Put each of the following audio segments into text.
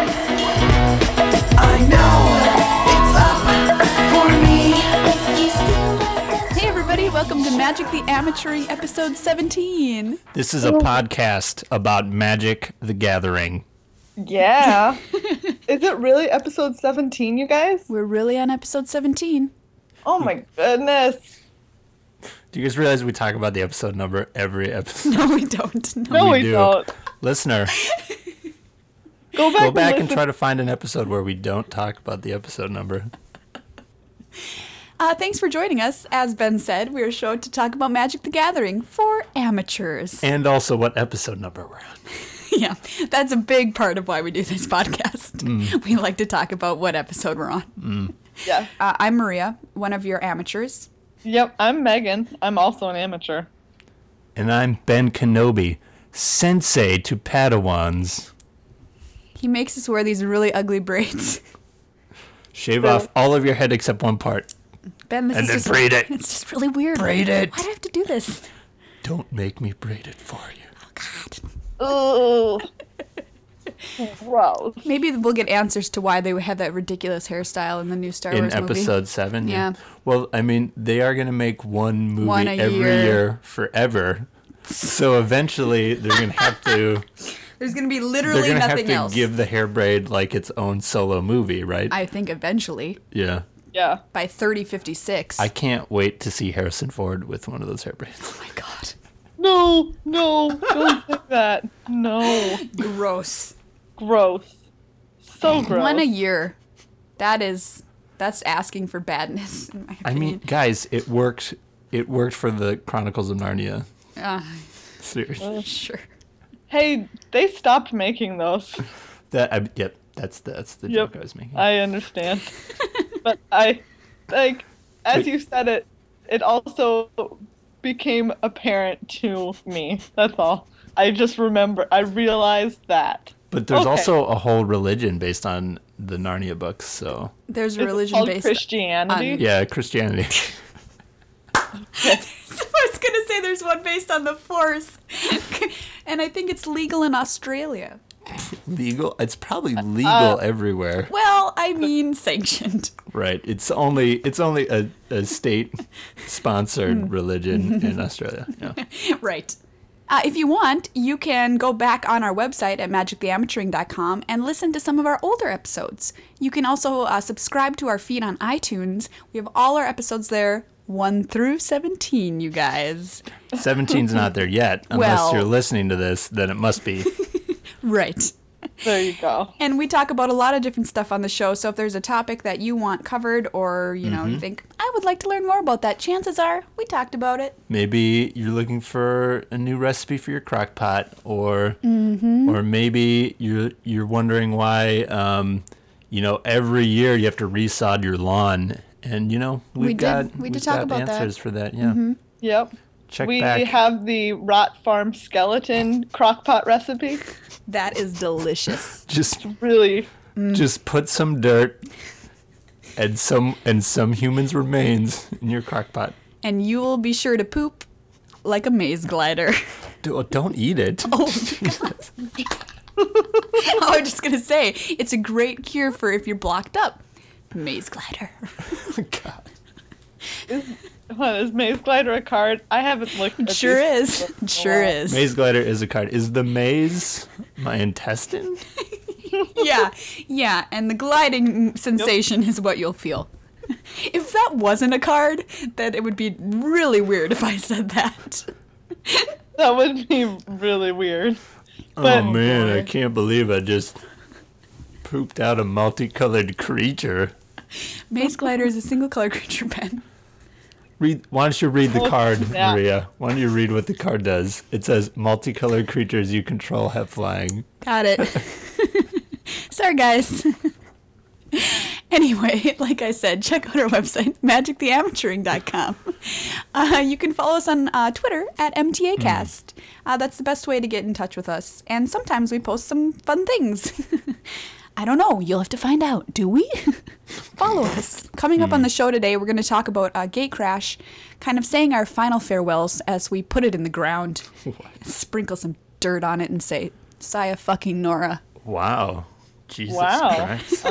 I know it's up for me. Hey everybody, welcome to Magic the Amateuring episode 17. This is a podcast about Magic the Gathering. Yeah. Is it really episode 17, you guys? We're really on episode 17. Oh my goodness. Do you guys realize we talk about the episode number every episode? No, we don't. No, we do. don't. Listener, Go go back and listen. try to find an episode where we don't talk about the episode number. Thanks for joining us. As Ben said, we're a show to talk about Magic the Gathering for amateurs. And also what episode number we're on. Yeah, that's a big part of why we do this podcast. We like to talk about what episode we're on. Yeah. I'm Maria, one of your amateurs. Yep, I'm Megan. I'm also an amateur. And I'm Ben Kenobi, sensei to Padawans. He makes us wear these really ugly braids. Shave off all of your head except one part. Ben, this And is then just, braid it. It's just really weird. Braid it. Why do I have to do this? Don't make me braid it for you. Oh, God. Ugh. Gross. Maybe we'll get answers to why they have that ridiculous hairstyle in the new Star In Wars movie. episode 7? Yeah. Well, I mean, they are going to make one movie One a every year. year forever. So eventually they're going to have to... There's going to be They're literally going to have nothing to else. give the hair braid like its own solo movie, right? I think eventually, Yeah. Yeah. by 3056. I can't wait to see Harrison Ford with one of those hair braids. Oh my God. No, don't say that. No. Gross. Gross. So gross. One a year. That's asking for badness, in my I opinion. mean, guys, it worked. It worked for the Chronicles of Narnia. Seriously. Sure. Hey, they stopped making those. Yep, that's the Yep. joke I was making. I understand. But I, like, as you said it, it also became apparent to me. That's all. I realized that. But there's Okay. also a whole religion based on the Narnia books, so... There's Is it religion called based Christianity? on- Yeah, Christianity. I was going to say there's one based on the Force. And I think it's legal in Australia. Legal? It's probably legal everywhere. Well, I mean sanctioned. Right. It's only a state-sponsored religion in Australia. Yeah. Right. If you want, you can go back on our website at magictheamateuring.com and listen to some of our older episodes. You can also subscribe to our feed on iTunes. We have all our episodes there, 1 through 17, you guys. 17's not there yet. Unless Well- you're listening to this, then it must be. Right. There you go. And we talk about a lot of different stuff on the show, so if there's a topic that you want covered or, you know, you think, I would like to learn more about that, chances are we talked about it. Maybe you're looking for a new recipe for your crock pot, or maybe you're wondering why every year you have to resod your lawn, and We did we've talk got about that. answers for that. Yeah. Yep. Check We back. have the Rot Farm skeleton crockpot recipe. That is delicious. Just Really. just put some dirt and some humans' remains in your crock pot. And you will be sure to poop like a maze glider. Don't eat it. Oh, God. I was just going to say, it's a great cure for if you're blocked up. Maze glider. God. Is Maze Glider a card? I haven't looked at Sure these. is. Sure is. Maze glider is a card. Is the maze my intestine? Yeah, and the gliding sensation is what you'll feel. If that wasn't a card, then it would be really weird if I said that. That would be really weird. Oh But- man, I can't believe I just pooped out a multicolored creature. Maze glider is a single color creature, Ben. Why don't you read the Oh, card, snap. Maria? Why don't you read what the card does? It says multicolored creatures you control have flying. Got it. Sorry, guys. Anyway, like I said, check out our website, magictheamateuring.com. You can follow us on Twitter at MTAcast. That's the best way to get in touch with us. And sometimes we post some fun things. I don't know. You'll have to find out. Do we? Follow us. Coming up on the show today, we're going to talk about Gatecrash, kind of saying our final farewells as we put it in the ground. Sprinkle some dirt on it and say, Saya fucking Nora. Wow. Jesus Wow. Christ.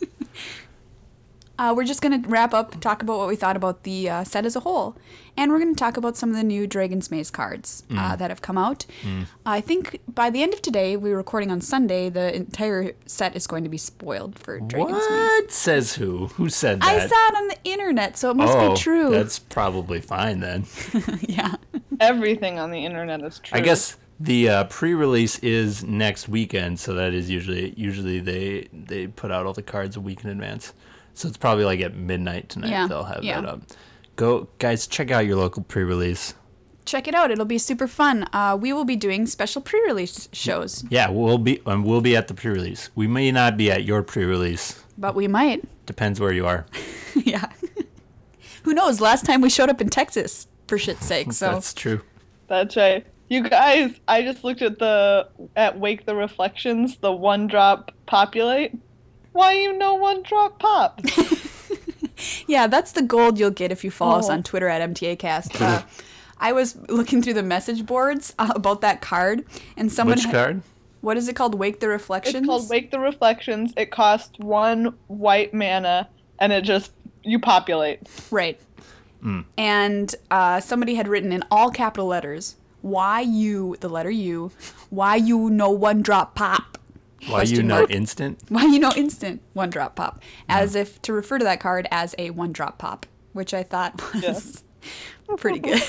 We're just going to wrap up, talk about what we thought about the set as a whole. And we're going to talk about some of the new Dragon's Maze cards that have come out. I think by the end of today, we're recording on Sunday, the entire set is going to be spoiled for Dragon's Maze. What? Says who? Who said that? I saw it on the internet, so it must be true. That's probably fine then. Yeah. Everything on the internet is true. I guess the pre-release is next weekend, so that is usually they put out all the cards a week in advance. So it's probably like at midnight tonight Yeah, they'll have yeah. that up. Go, guys, check out your local pre-release. Check it out. It'll be super fun. We will be doing special pre-release shows, Yeah, we'll be at the pre-release. We may not be at your pre-release. but we might. Depends where you are. Yeah. Who knows? Last time we showed up in Texas, for shit's sake. So That's true. That's right. You guys, I just looked at Wake the Reflections, the one drop populate. Why one drop pop? yeah, that's the gold you'll get if you follow us Oh. on Twitter at MTAcast. I was looking through the message boards about that card, and someone Which card? What is it called? Wake the Reflections? It's called Wake the Reflections. It costs 1 white mana, and you populate. Right. And somebody had written in all capital letters, the letter U, why you know one drop pop? Why you Question know mark. instant? Why you know instant one drop pop? As if to refer to that card as a one drop pop, which I thought was pretty good.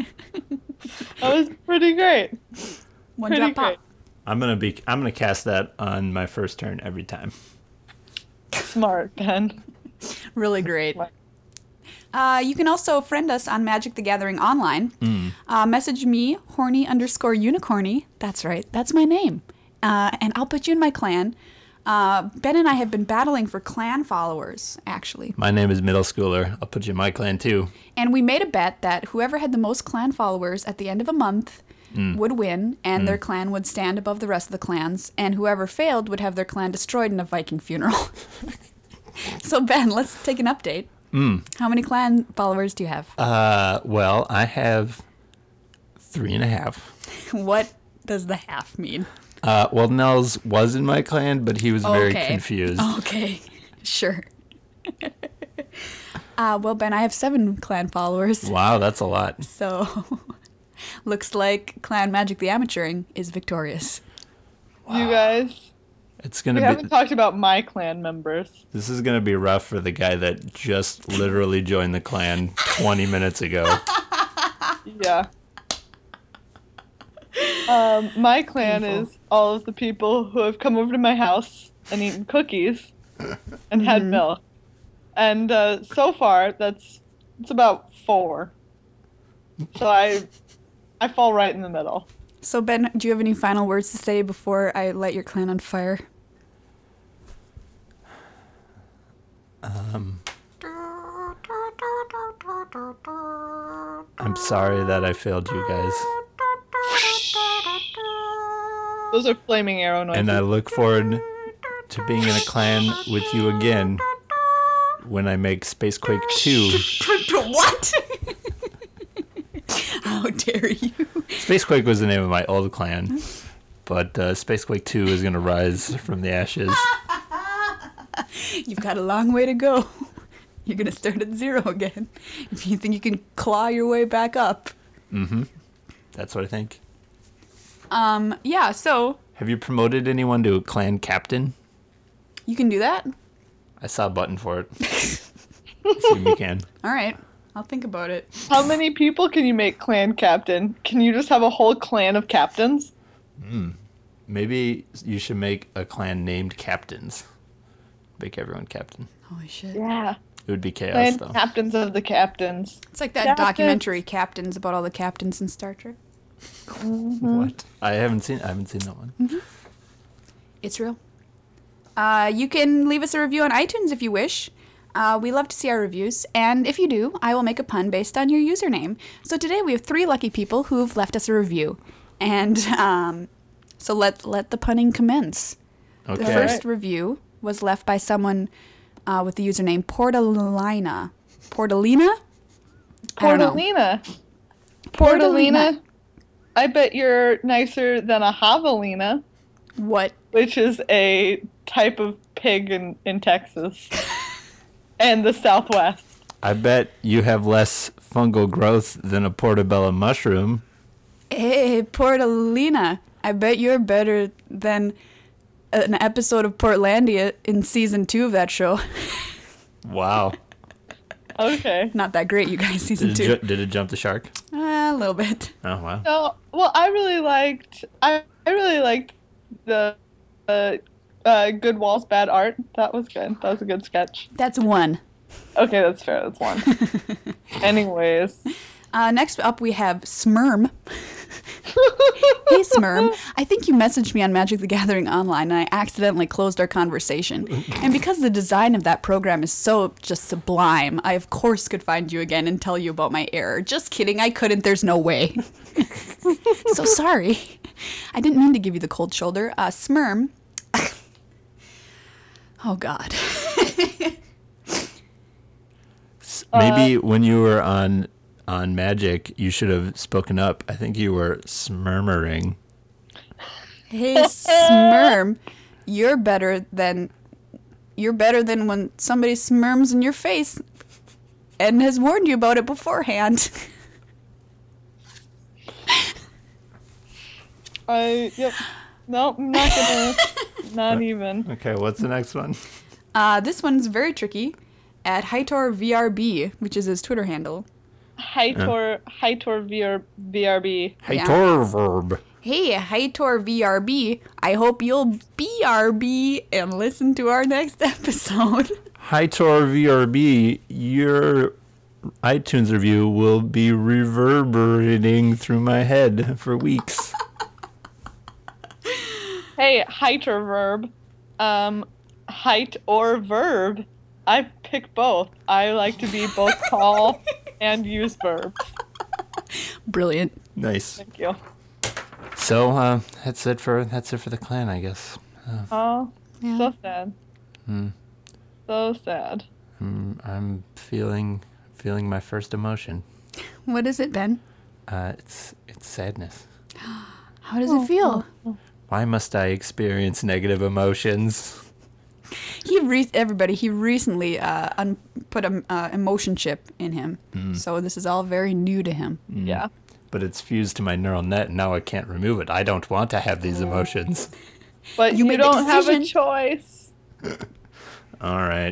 That was pretty great. One Pretty drop pop. great. I'm gonna cast that on my first turn every time. Smart, Ben. Really great. What? You can also friend us on Magic the Gathering Online. Message me, horny_unicorny. That's right. That's my name. And I'll put you in my clan. Ben and I have been battling for clan followers, actually. My name is Middle Schooler. I'll put you in my clan too. And we made a bet that whoever had the most clan followers at the end of a month would win, and their clan would stand above the rest of the clans, and whoever failed would have their clan destroyed in a Viking funeral. So, Ben, let's take an update. How many clan followers do you have? Well, I have 3.5. What does the half mean? Well, Nels was in my clan, but he was very Okay. confused. Okay, sure. Well, Ben, I have 7 clan followers, Wow, that's a lot. so looks like Clan Magic the Amateuring is victorious. You guys, It's we gonna haven't be. talked about my clan members. This is gonna be rough for the guy that just literally joined the clan 20 minutes ago. Yeah. My clan is all of the people who have come over to my house and eaten cookies and had milk. And so far, it's about 4. So I fall right in the middle. So, Ben, do you have any final words to say before I light your clan on fire? I'm sorry that I failed you guys, Those are flaming arrow noises. and I look forward to being in a clan with you again when I make Spacequake 2. What? How dare you? Spacequake was the name of my old clan, but Spacequake 2 is gonna rise from the ashes. You've got a long way to go. You're going to start at 0 again. If you think you can claw your way back up. That's what I think. Yeah, so Have you promoted anyone to clan captain? you can do that? I saw a button for it. See if you can. All right. I'll think about it. How many people can you make clan captain? Can you just have a whole clan of captains? Maybe you should make a clan named captains. Make everyone captain. Holy shit. Yeah. It would be chaos, Clan though. captains of the captains. It's like that Captains. documentary Captains about all the captains in Star Trek. What? I haven't seen that one. It's real. You can leave us a review on iTunes if you wish. We love to see our reviews, and if you do, I will make a pun based on your username. So today we have 3 lucky people who've left us a review, and so let the punning commence. Okay. The first review was left by someone with the username Portalina. Portalina? I don't know. Portalina. Portalina. Portalina. I bet you're nicer than a javelina. What which is a type of pig in Texas and the Southwest. I bet you have less fungal growth than a portobello mushroom. Hey, Portalina, I bet you're better than an episode of Portlandia in season 2 of that show. Wow. Okay. Not that great, you guys, season 2. Did it jump the shark? A little bit. Oh, wow. No, well, I really liked the Good Walls Bad Art. That was good. That was a good sketch. That's one. Okay, that's fair. That's one. Anyways. Next up, we have Smurm. Hey, Smurm. I think you messaged me on Magic the Gathering Online, and I accidentally closed our conversation. And because the design of that program is so just sublime, I of course could find you again and tell you about my error. Just kidding. I couldn't. There's no way. So sorry. I didn't mean to give you the cold shoulder. Smurm. Oh, God. Maybe when you were on Magic, you should have spoken up. I think you were smurmuring. Hey, Smurm. You're better than when somebody smurms in your face and has warned you about it beforehand. Yep. Nope, I'm not gonna. Not even. Okay, what's the next one? This one's very tricky. At Hightor VRB, which is his Twitter handle. Hightor VRB. Hey, Yeah. verb. Hey, Hightor VRB. I hope you'll BRB and listen to our next episode. Hightor VRB, your iTunes review will be reverberating through my head for weeks. Hey, Hightor verb. Height or verb. I pick both. I like to be both call and use verbs. Brilliant. Nice. Thank you. So that's it for the clan, I guess. Oh, Yeah. so sad. So sad. I'm feeling my first emotion. What is it, Ben? It's sadness. How does it feel? Why must I experience negative emotions? He recently put a emotion chip in him, so this is all very new to him. Yeah. But it's fused to my neural net, and now I can't remove it. I don't want to have these emotions. But You you, made the don't have a decision. choice. All right.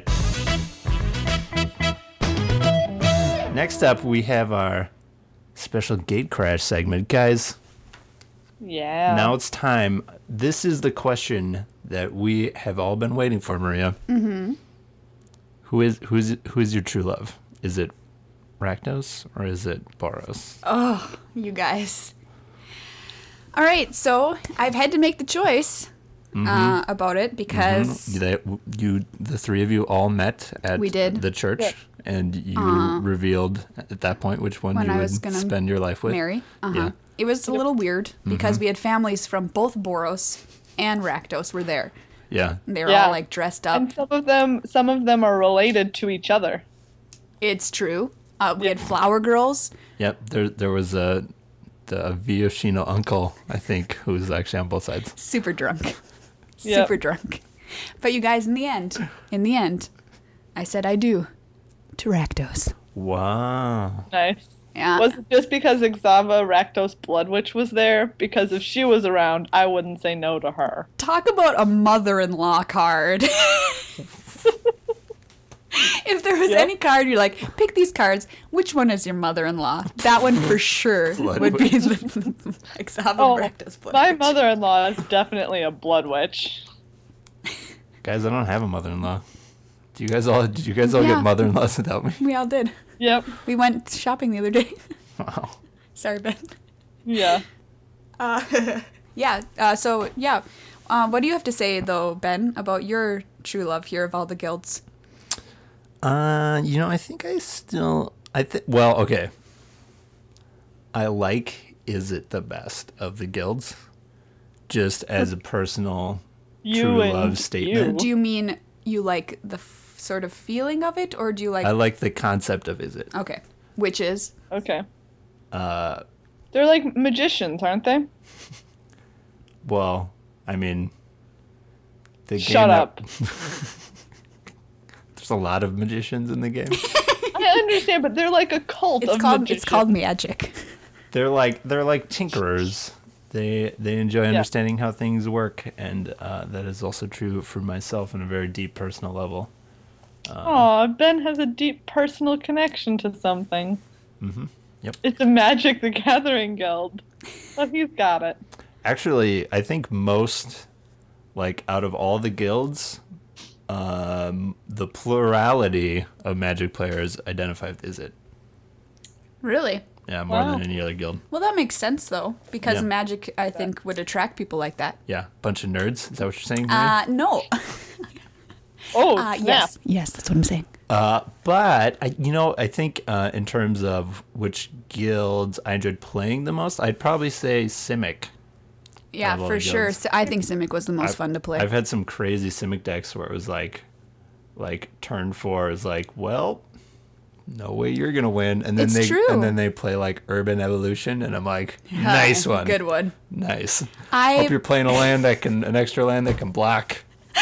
Next up, we have our special gate crash segment. Guys, Yeah. now it's time. This is the question that we have all been waiting for, Maria. Mm-hmm. Who is your true love? Is it Rakdos or is it Boros? You guys. All right, so I've had to make the choice about it because The three of you all met at We did. the church, Yeah. and you revealed at that point which one When you I was would gonna spend your life with. Mary. Yeah. It was a little weird because we had families from both Boros and Rakdos were there. Yeah. They were Yeah. all like dressed up. And some of them are related to each other. It's true. We had flower girls. Yep. There was the Vioshino uncle, I think, who was actually on both sides. Super drunk. Yep. Super drunk. But you guys, in the end, I said I do to Rakdos. Wow. Nice. Yeah. Was it just because Ixava Rakdos Blood Witch was there? Because if she was around, I wouldn't say no to her. Talk about a mother-in-law card. If there was Yep. any card you're like, pick these cards, which one is your mother-in-law? That one for sure Blood would be witch. the Ixava Oh, Rakdos Blood my Witch. mother-in-law is definitely a Blood Witch. Guys, I don't have a mother-in-law. Did you guys all Yeah. get mother-in-laws without me? We all did. Yep. We went shopping the other day. Wow. Sorry, Ben. Yeah. Yeah. What do you have to say though, Ben, about your true love here of all the guilds? I think well, okay. I like Is It the Best of the guilds, just as a personal You true and love statement. Do you mean you like the sort of feeling of it, or do you like? I like the concept of Is It. Okay, which is Okay. They're like magicians, aren't they? Well, I mean, the game Shut that- up. There's a lot of magicians in the game. I understand, but they're like a cult of magicians. It's called magic. They're like tinkerers. They enjoy understanding how things work, and that is also true for myself on a very deep personal level. Aw, Ben has a deep personal connection to something. Mm-hmm. Yep. It's a Magic the Gathering guild. But he's got it. Actually, I think most, like, out of all the guilds, the plurality of Magic players identify with Izzet. Really? Yeah, more Wow. than any other guild. Well, that makes sense though, because Yeah. magic, I think, would attract people like that. Yeah, bunch of nerds. Is that what you're saying to me? No. Oh, snap. Yes, that's what I'm saying. But I think in terms of which guilds I enjoyed playing the most, I'd probably say Simic. Yeah, Out of all for the sure. guilds. So I think Simic was the most I've- fun to play. I've had some crazy Simic decks where it was like turn 4 is like, well, no way you're gonna win, and then It's true. they play like Urban Evolution, and I'm like, nice one, Good one. nice. I- Hope you're playing an extra land that can block.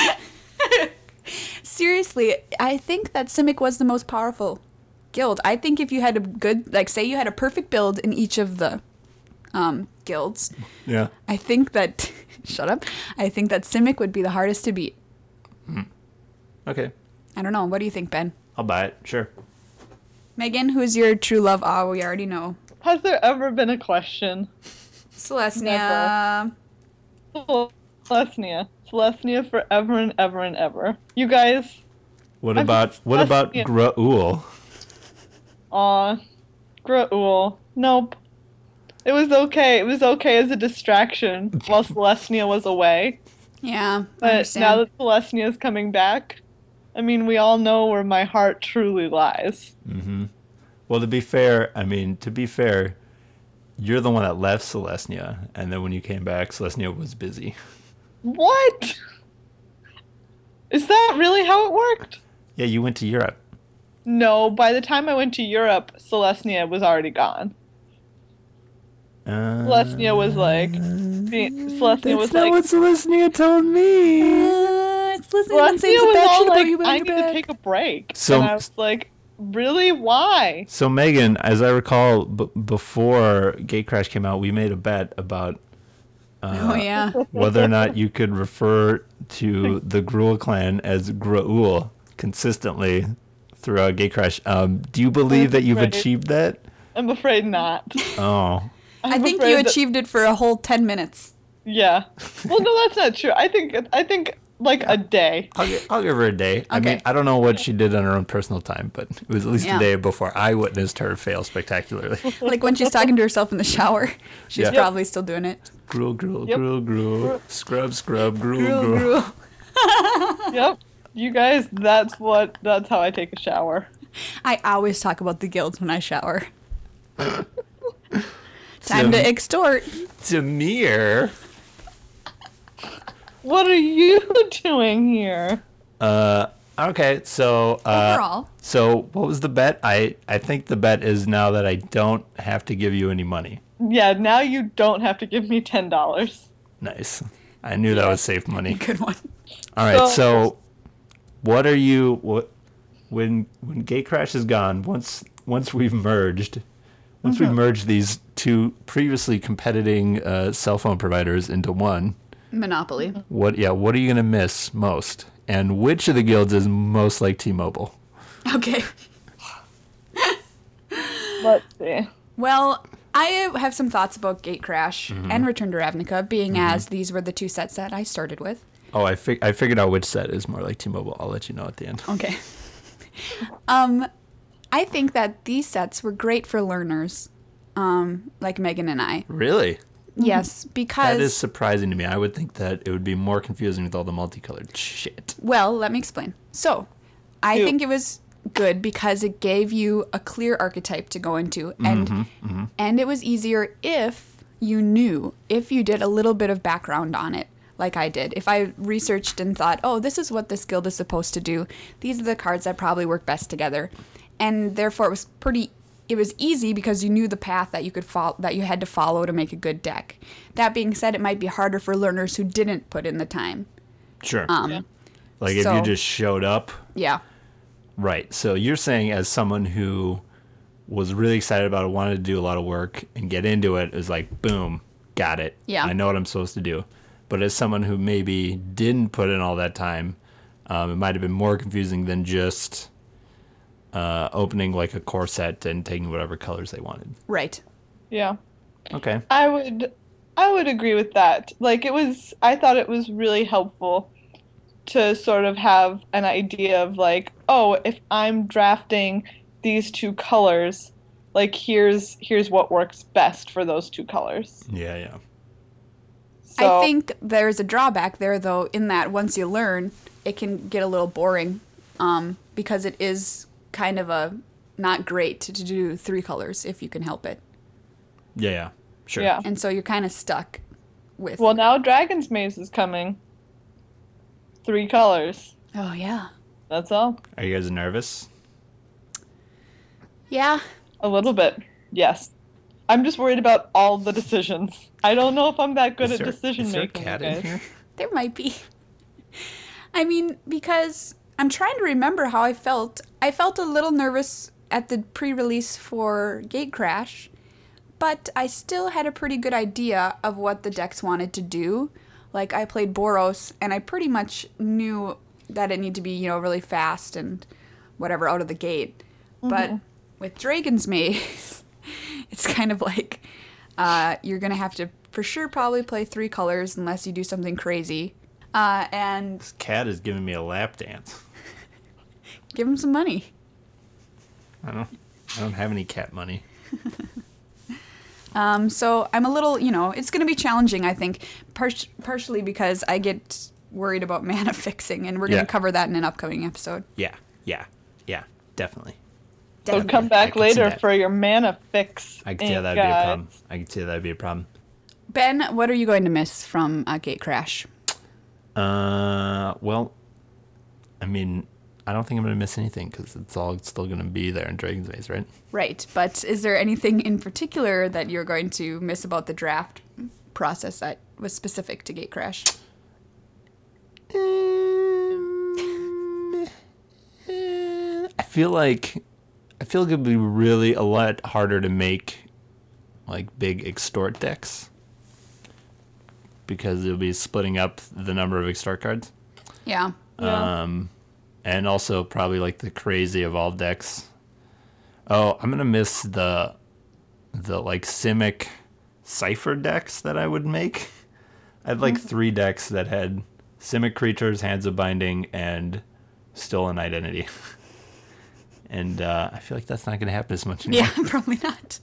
Seriously, I think that Simic was the most powerful guild. I think if you had a good, like, say you had a perfect build in each of the guilds, Yeah. I think that, shut up, I think that Simic would be the hardest to beat. Okay, I don't know. What do you think, Ben? I'll buy it. Sure. Megan, who's your true love? Oh, we already know. Has there ever been a question? Celestia. Celestia. Celestia forever and ever and ever. You guys, What I'm about Celestia. Graul? Graul. Nope. It was okay. It was okay as a distraction while Celestia was away. Yeah, I But understand. now that Celestia is coming back, I mean, we all know where my heart truly lies. Well, to be fair, you're the one that left Celestia, and then when you came back, Celestia was busy. What? Is that really how it worked? Yeah, you went to Europe. No, by the time I went to Europe, Celestia was already gone. Celestia was like, Celestia was like, what Celestia told me. It's listening Celestia and saying was bad all shit like, about you I behind need your to back. take a break. So- And I was like, really? Why? So Megan, as I recall, before Gatecrash came out, we made a bet about Oh, yeah. whether or not you could refer to the Gruul clan as Graul consistently throughout Gatecrash. Do you believe that you've Right. achieved that? I'm afraid not. Oh, I I'm think afraid you that- achieved it for a whole 10 minutes. Yeah. Well, no, that's not true. I think like a day. I'll give her a day. I mean, Okay. I don't know what she did on her own personal time, but it was at least Yeah. a day before I witnessed her fail spectacularly. Like when she's talking to herself in the shower, she's Yeah. probably still doing it. Gruul, Gruul, Yep. Gruul, Gruul. Scrub, scrub, Gruul, Gruel, Gruul. gruel. Yep. You guys, that's how I take a shower. I always talk about the guilds when I shower. Time to extort. Demir. What are you doing here? Okay, so Overall. so what was the bet? I think the bet is now that I don't have to give you any money. Yeah, now you don't have to give me $10. Nice. I knew that was safe money. Good one. All right, So- so what are you when Gatecrash is gone, once we've merged we've merged these two previously competing cell phone providers into one, Monopoly. what are you going to miss most? And which of the guilds is most like T-Mobile? Okay. Let's see. Well, I have some thoughts about Gatecrash and Return to Ravnica, being as these were the two sets that I started with. Oh, I figured out which set is more like T-Mobile. I'll let you know at the end. Okay. I think that these sets were great for learners, like Megan and I. Really? Yes, because... That is surprising to me. I would think that it would be more confusing with all the multicolored shit. Well, let me explain. So, I Ew. think it was good because it gave you a clear archetype to go into, and it was easier if you did a little bit of background on it, like I did. If I researched and thought, oh, this is what this guild is supposed to do. These are the cards that probably work best together, and therefore it was easy because you knew the path that you had to follow to make a good deck. That being said, it might be harder for learners who didn't put in the time Sure. Yeah. Like if so- you just showed up. Yeah. Right. So you're saying as someone who was really excited about it, wanted to do a lot of work and get into it, is like, boom, got it. Yeah. I know what I'm supposed to do. But as someone who maybe didn't put in all that time, it might have been more confusing than just opening like a core set and taking whatever colors they wanted. Right. Yeah. Okay. I would agree with that. Like I thought it was really helpful to sort of have an idea of like, oh, if I'm drafting these two colors, like here's what works best for those two colors. Yeah, yeah. So, I think there's a drawback there, though, in that once you learn, it can get a little boring, because it is kind of a not great to do 3 colors if you can help it. Yeah, yeah. Sure. yeah. And so you're kind of stuck with. Well, now Dragon's Maze is coming. 3 colors. Oh, yeah. That's all. Are you guys nervous? Yeah. A little bit. Yes. I'm just worried about all the decisions. I don't know if I'm that good Is at there- decision is there a making. cat you in guys. here? There might be. I mean, because I'm trying to remember how I felt. I felt a little nervous at the pre-release for Gatecrash, but I still had a pretty good idea of what the decks wanted to do. Like, I played Boros, and I pretty much knew that it needed to be, really fast and whatever out of the gate. But with Dragon's Maze, it's kind of like you're going to have to, for sure, probably play 3 colors unless you do something crazy. And Cat is giving me a lap dance. give him some money. I don't have any cat money. So I'm a little, it's going to be challenging, I think, partially because I get worried about mana fixing, and we're going Yeah. to cover that in an upcoming episode. Yeah, yeah, yeah, definitely. So Definitely. come I back can see later that. for your mana fix. I can see how ink, that'd be a guys. problem. I can see how that'd be a problem. Ben, what are you going to miss from Gatecrash? Well, I mean, I don't think I'm gonna miss anything because it's all still gonna be there in Dragon's Maze, right? Right, but is there anything in particular that you're going to miss about the draft process that was specific to Gatecrash? I feel it would be really a lot harder to make like big extort decks because it'll be splitting up the number of extort cards. Yeah. Yeah. And also probably like the crazy evolved decks. Oh, I'm gonna miss the like Simic Cipher decks that I would make. I had like 3 decks that had Simic creatures, Hands of Binding, and Stolen Identity. And I feel like that's not gonna happen as much anymore. Yeah, probably not.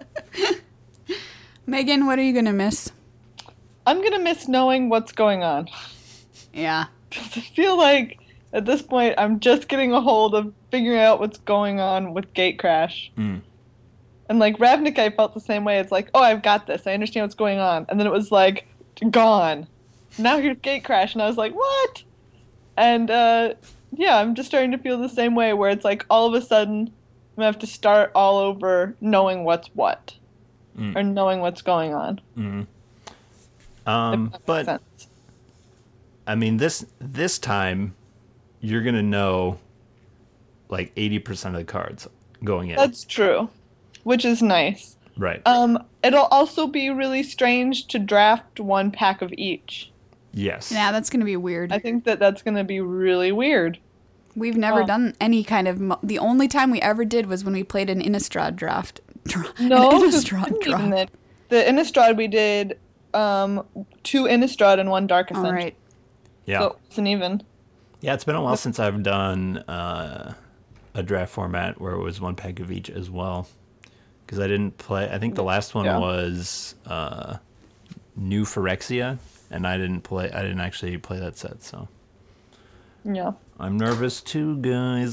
Megan, what are you going to miss? I'm gonna miss knowing what's going on. Yeah. 'Cause I feel like at this point I'm just getting a hold of figuring out what's going on with Gatecrash. Mm. And like Ravnik, I felt the same way. It's like, oh, I've got this. I understand what's going on. And then it was like, gone. Now here's Gatecrash, and I was like, what? And yeah, I'm just starting to feel the same way, where it's like all of a sudden I'm gonna have to start all over, knowing what's what, or knowing what's going on. If that makes But sense. I mean, this time you're gonna know like 80% of the cards going in. That's true, which is nice. Right. It'll also be really strange to draft 1 pack of each. Yes. Yeah, that's going to be weird. I think that's going to be really weird. We've never Oh. done any kind of... The only time we ever did was when we played an Innistrad draft. No, An 'cause Innistrad we didn't even draft. the Innistrad we did 2 Innistrad and 1 Dark Ascension. All right. Yeah. So it wasn't even. Yeah, it's been a while since I've done a draft format where it was 1 pack of each as well. Because I didn't play. I think the last one Yeah. was New Phyrexia, and I didn't actually play that set. So Yeah. I'm nervous too, guys.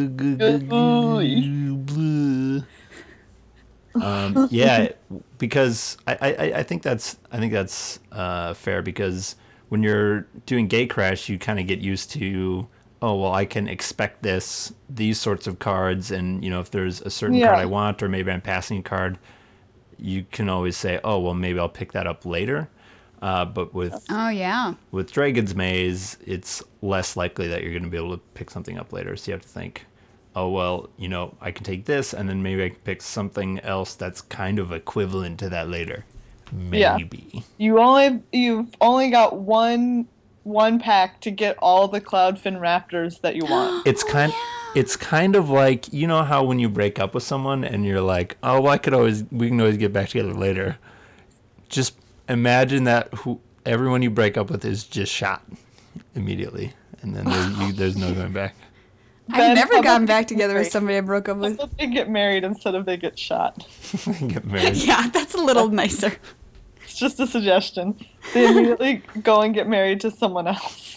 Yeah, because I think that's fair, because when you're doing Gatecrash, you kind of get used to, oh well, I can expect these sorts of cards, and if there's a certain card Yeah. I want, or maybe I'm passing a card, you can always say, oh well, maybe I'll pick that up later. But Oh, yeah. with Dragon's Maze, it's less likely that you're going to be able to pick something up later. So you have to think, oh, well, I can take this, and then maybe I can pick something else that's kind of equivalent to that later. Maybe. Yeah. You've only got one pack to get all the Cloudfin Raptors that you want. It's kind of like, how when you break up with someone and you're like, oh, well, we can always get back together later. Just imagine that everyone you break up with is just shot immediately, and then there's no going back. I've never gotten back together with somebody I broke up with. They get married instead of they get shot. Get married. Yeah, that's a little nicer. It's just a suggestion. They immediately go and get married to someone else.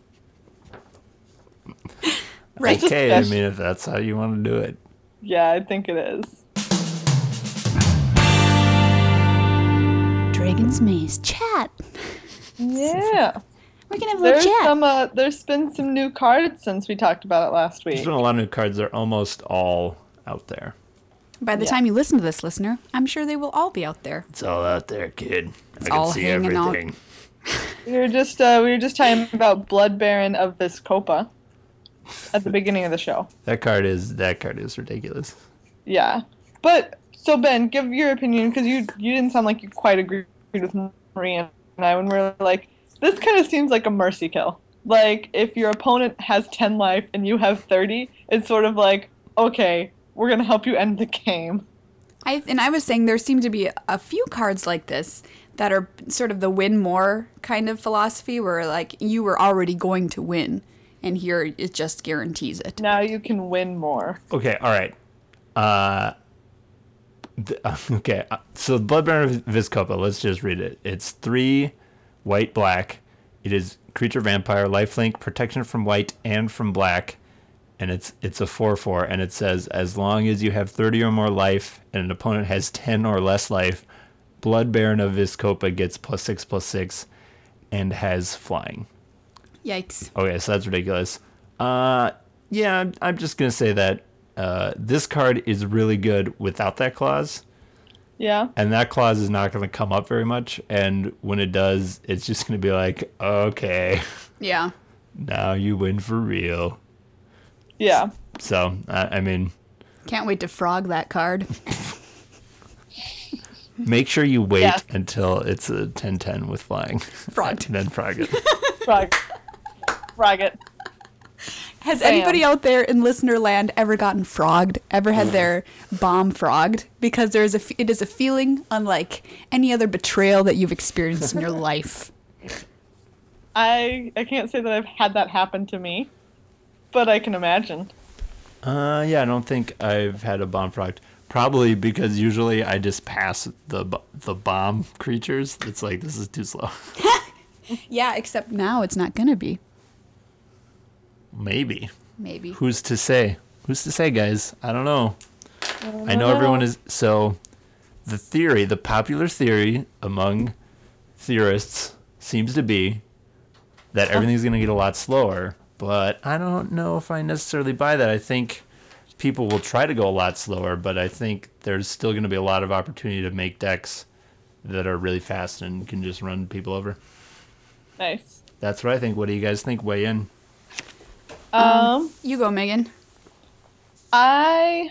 Right. Okay, I mean, if that's how you want to do it. Yeah, I think it is. Dragon's Maze chat. Yeah. We're gonna have a little chat. There's been some new cards since we talked about it last week. There's been a lot of new cards. They're almost all out there. By the time you listen to this, listener, I'm sure they will all be out there. It's all out there, kid. I can all see hanging out. everything. We were just talking about Blood Baron of Viscopa at the beginning of the show. That card is ridiculous. Yeah, but so Ben, give your opinion because you didn't sound like you quite agreed with Marie and I when we were like, this kind of seems like a mercy kill. Like if your opponent has 10 life and you have 30, it's sort of like, okay, we're gonna help you end the game. I was saying there seem to be a few cards like this that are sort of the win more kind of philosophy where like you were already going to win and here it just guarantees it. Now you can win more. Okay, all right. So Blood Baron of Viscopa, let's just read it. It's 3 white, black. It is creature vampire, lifelink, protection from white and from black. And it's a 4/4, and it says, as long as you have 30 or more life and an opponent has 10 or less life, Blood Baron of Viscopa gets +6/+6 and has flying. Yikes. Okay, so that's ridiculous. Yeah, I'm just going to say that this card is really good without that clause. Yeah. And that clause is not going to come up very much. And when it does, it's just going to be like, okay, Yeah. now you win for real. Yeah. So, I mean, Can't wait to frog that card. make sure you wait Yes. until it's a 10/10 with flying. Frogged. And then frog it. Frog it. Has Bam. anybody out there in listener land ever gotten frogged? Ever had their bomb frogged? Because it is a feeling unlike any other betrayal that you've experienced in your life. I can't say that I've had that happen to me, but I can imagine. Yeah, I don't think I've had a bomb frog. Probably because usually I just pass the bomb creatures. It's like, this is too slow. Yeah, except now it's not gonna be. Maybe. Maybe. Who's to say? Who's to say, guys? I don't know. I know everyone is. So, the popular theory among theorists seems to be that everything's going to get a lot slower. But I don't know if I necessarily buy that. I think people will try to go a lot slower, but I think there's still going to be a lot of opportunity to make decks that are really fast and can just run people over. Nice. That's what I think. What do you guys think? Weigh in. You go, Megan. I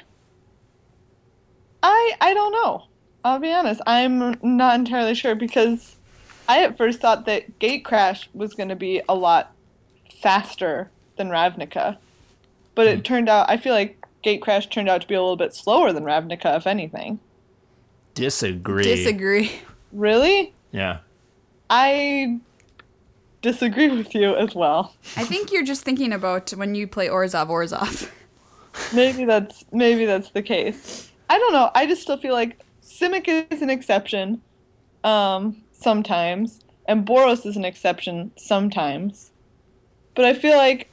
don't know. I'll be honest. I'm not entirely sure because I at first thought that Gatecrash was going to be a lot faster than Ravnica. But it turned out, I feel like Gatecrash turned out to be a little bit slower than Ravnica, if anything. Disagree. Really? Yeah. I disagree with you as well. I think you're just thinking about when you play Orzhov. Maybe that's the case. I don't know. I just still feel like Simic is an exception sometimes, and Boros is an exception sometimes. But I feel like,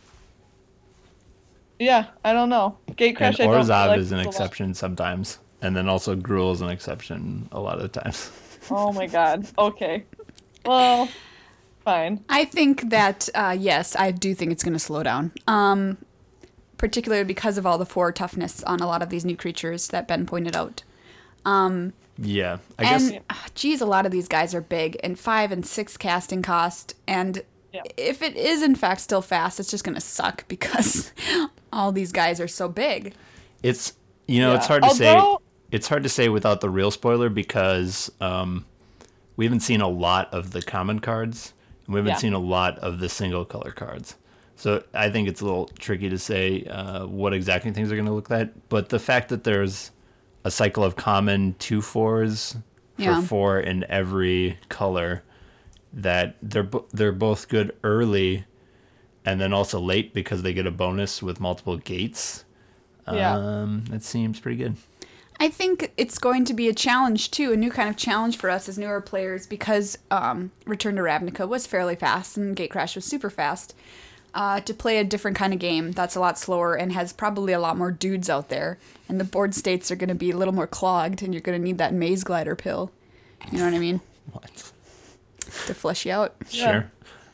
yeah, I don't know. Gatecrash, And I don't feel Orzhov like is an it's a lot- exception sometimes. And then also Gruul is an exception a lot of the times. Oh my god. Okay. Well, fine. I think that, yes, I do think it's going to slow down. Particularly because of all the 4 toughness on a lot of these new creatures that Ben pointed out. Yeah, I guess. And geez, a lot of these guys are big, and 5 and 6 casting cost. And Yeah. if it is in fact still fast, it's just gonna suck because all these guys are so big. It's it's Yeah. hard to say. Although- It's hard to say without the real spoiler because we haven't seen a lot of the common cards, and we haven't Yeah. seen a lot of the single color cards. So I think it's a little tricky to say what exactly things are going to look like. But the fact that there's a cycle of common 2/4s for Yeah. 4 in every color, that they're both good early, and then also late because they get a bonus with multiple gates. Yeah. That seems pretty good. I think it's going to be a challenge too, a new kind of challenge for us as newer players because Return to Ravnica was fairly fast and Gatecrash was super fast. To play a different kind of game that's a lot slower and has probably a lot more dudes out there, and the board states are going to be a little more clogged, and you're going to need that Maze Glider pill. You know what I mean? What? To flush you out. Sure.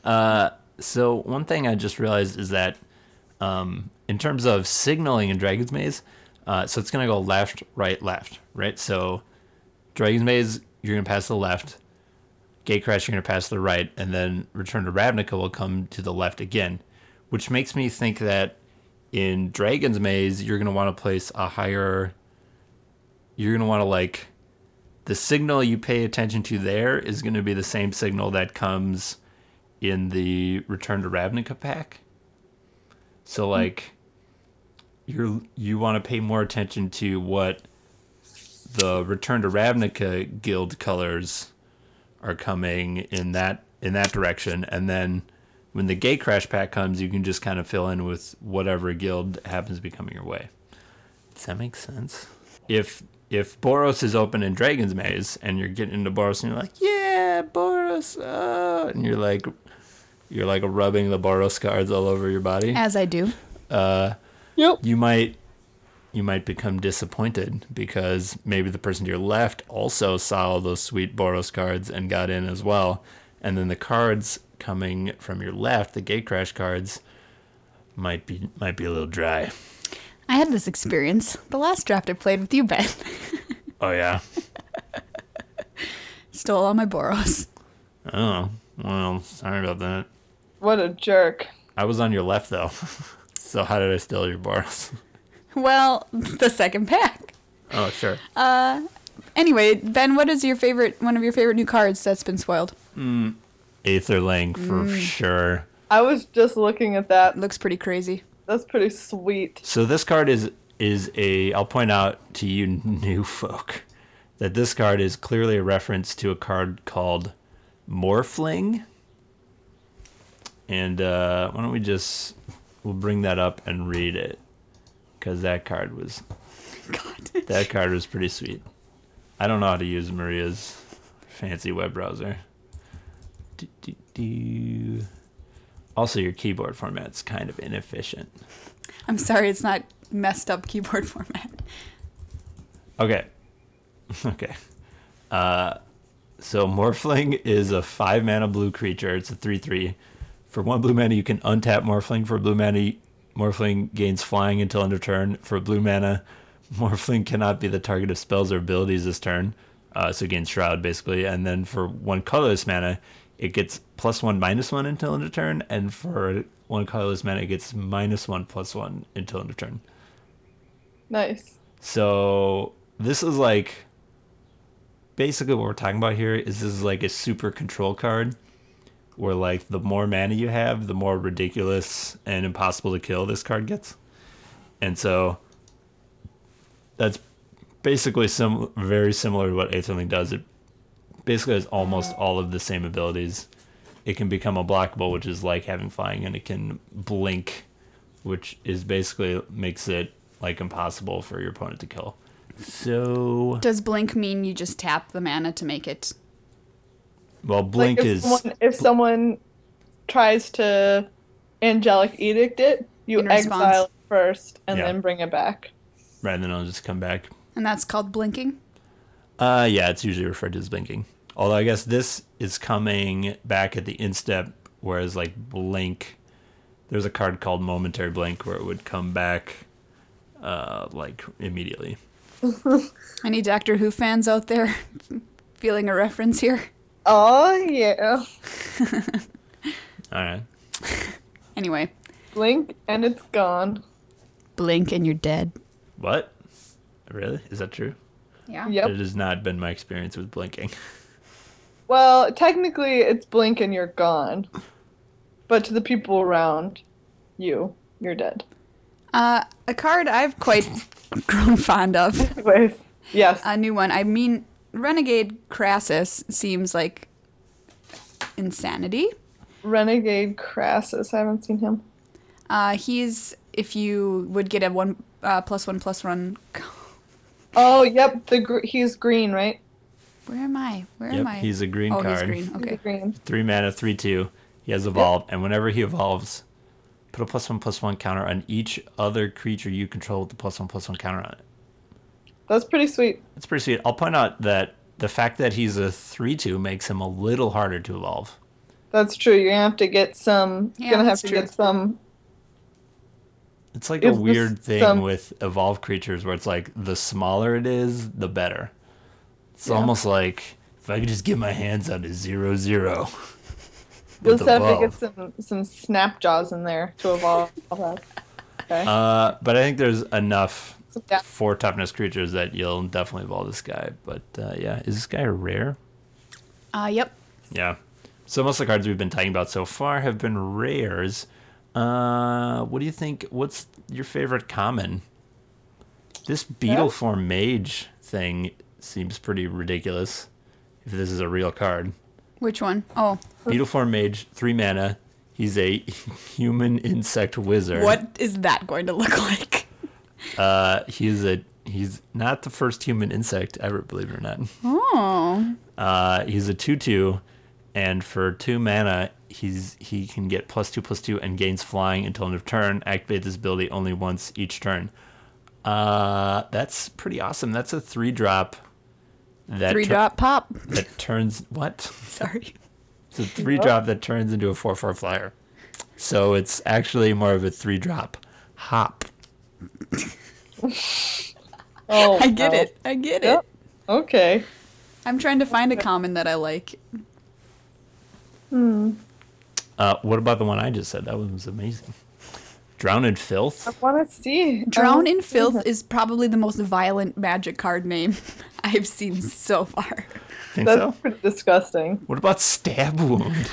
So one thing I just realized is that in terms of signaling in Dragon's Maze, so it's going to go left, right? So Dragon's Maze, you're going to pass to the left. Gatecrash, you're going to pass to the right. And then Return to Ravnica will come to the left again, which makes me think that in Dragon's Maze, you're going to want to place a higher... You're going to want to, like... The signal you pay attention to there is going to be the same signal that comes in the Return to Ravnica pack. So, like, you want to pay more attention to what the Return to Ravnica guild colors are coming in that direction, and then when the Gatecrash pack comes, you can just kind of fill in with whatever guild happens to be coming your way. Does that make sense? If Boros is open in Dragon's Maze and you're getting into Boros and you're like, yeah, Boros, and you're like rubbing the Boros cards all over your body, As I do. Yep. you might become disappointed because maybe the person to your left also saw all those sweet Boros cards and got in as well, and then the cards coming from your left, the Gatecrash cards, might be a little dry. I had this experience the last draft I played with you, Ben. Oh yeah. Stole all my Boros. Oh well, sorry about that. What a jerk. I was on your left though. So how did I steal your Boros? Well, the second pack. Oh sure. Anyway, Ben, what is one of your favorite new cards that's been spoiled? Aetherling for sure. I was just looking at that. Looks pretty crazy. That's pretty sweet. So this card is I'll point out to you new folk that this card is clearly a reference to a card called Morphling. And why don't we'll bring that up and read it, because that card was pretty sweet. I don't know how to use Maria's fancy web browser. Also, your keyboard format's kind of inefficient. I'm sorry, it's not messed up keyboard format. Okay. So Morphling is a 5-mana blue creature. It's a 3/3. For 1 blue mana, you can untap Morphling. For blue mana, Morphling gains flying until end of turn. For blue mana, Morphling cannot be the target of spells or abilities this turn. So it gains Shroud, basically. And then for 1 colorless mana, it gets +1/-1 until end of turn. And for 1 colorless mana, it gets -1/+1 until end of turn. Nice. So this is like... Basically what we're talking about here is this is like a super control card where like the more mana you have, the more ridiculous and impossible to kill this card gets. And so that's basically very similar to what Aetherling does. It basically has almost all of the same abilities. It can become unblockable, which is like having flying, and it can blink, which is basically makes it like impossible for your opponent to kill. So Does blink mean you just tap the mana to make it? well, blink Like is if someone tries to angelic edict it, you In response. exile it first and Yeah. then bring it back. right, then it'll just come back. And that's called blinking? Yeah, it's usually referred to as blinking. Although I guess this is coming back at the instep, whereas like blink, there's a card called Momentary Blink where it would come back like immediately. Any Doctor Who fans out there feeling a reference here? Oh, yeah. All right. Anyway, Blink and it's gone. blink and you're dead. What? Really? Is that true? Yeah. Yep. It has not been my experience with blinking. Well, technically, it's blink and you're gone. But to the people around you, you're dead. A card I've quite grown fond of. Anyways, yes. A new one. I mean, Renegade Crassus seems like insanity. Renegade Crassus. I haven't seen him. He's, if you would get a +1/+1. Oh, yep. He's green, right? Where am I? Where Yep, am I? he's a green oh, card. he's green. Okay. He's green. 3 mana, 3/2. He has evolved, and whenever he evolves, put a +1/+1 counter on each other creature you control with the +1/+1 counter on it. That's pretty sweet. That's pretty sweet. I'll point out that the fact that he's a 3/2 makes him a little harder to evolve. That's true. You're gonna have to get some. Yeah, gonna have that's to true. get some. It's like It's a weird just thing some- with evolved creatures where it's like the smaller it is, the better. It's Yeah. almost like if I could just get my hands on a 0/0. You'll with just have to evolve. get some snap jaws in there to evolve that. Okay. But I think there's enough So, yeah. 4 toughness creatures that you'll definitely evolve this guy. But yeah, is this guy a rare? Yep. Yeah. So most of the cards we've been talking about so far have been rares. What do you think? What's your favorite common? This beetle form mage thing seems pretty ridiculous. If this is a real card, Which one? Oh, beetle form mage, 3 mana. He's a human insect wizard. what is that going to look like? He's not the first human insect ever, believe it or not. Oh. He's a 2/2, and for 2 mana, he can get +2/+2 and gains flying until end of turn. Activate this ability only once each turn. That's pretty awesome. That's a 3-drop. That 3-drop pop. that turns what? Sorry. It's a 3-drop that turns into a 4/4 flyer. So it's actually more of a 3-drop hop. Oh, I get wow. it. I get Yep. it. Okay. I'm trying to find a common that I like. What about the one I just said? That one was amazing. Drown in Filth. I want to see. Drown in Filth is probably the most violent magic card name I've seen so far. Think That's so? pretty disgusting. What about Stab Wound?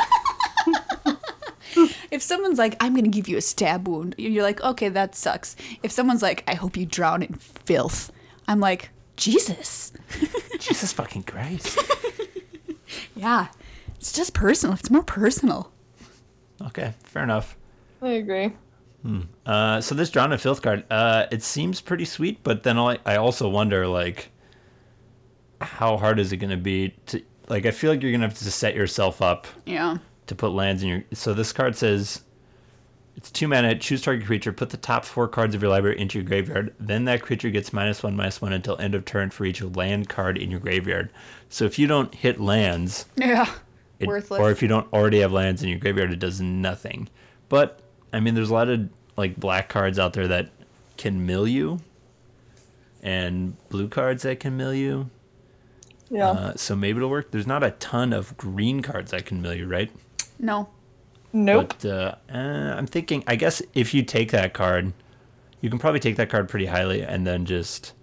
If someone's like, I'm going to give you a stab wound, you're like, okay, that sucks. If someone's like, I hope you drown in filth, I'm like, Jesus. Jesus fucking Christ. Yeah. It's just personal. It's more personal. Okay, fair enough. I agree. So this Drown in Filth card, it seems pretty sweet, but then I also wonder, like, how hard is it going to be to, like, I feel like you're going to have to set yourself up Yeah. to put lands in your, so this card says, it's 2 mana, choose target creature, put the top 4 cards of your library into your graveyard, then that creature gets -1/-1 until end of turn for each land card in your graveyard. So if you don't hit lands, Yeah. it, Worthless. or if you don't already have lands in your graveyard, it does nothing. But I mean, there's a lot of like black cards out there that can mill you, and blue cards that can mill you. Yeah. So maybe it'll work. There's not a ton of green cards that can mill you, right? No. Nope. But I'm thinking, I guess if you take that card, you can probably take that card pretty highly, and then just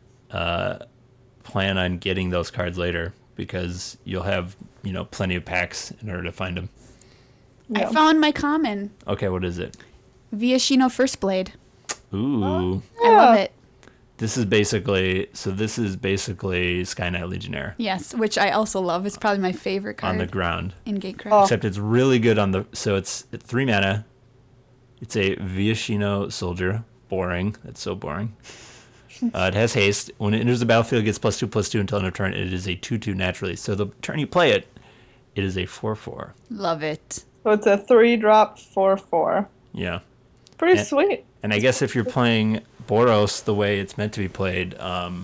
plan on getting those cards later, because you'll have, plenty of packs in order to find them. Yeah. I found my common. Okay, what is it? Viashino First Blade. Ooh. I love it. This is basically Sky Knight Legionnaire Yes, which I also love. It's probably my favorite card on the ground. in Gatecraft. Oh. Except it's really good on the, so it's 3 mana. It's a Viashino soldier. Boring. That's so boring. It has haste. When it enters the battlefield, it gets +2/+2 until end of turn. It is a 2/2 naturally. So the turn you play it, it is a 4/4. Love it. So it's a 3-drop 4/4. Yeah. Pretty And- sweet. And I guess if you're playing Boros the way it's meant to be played,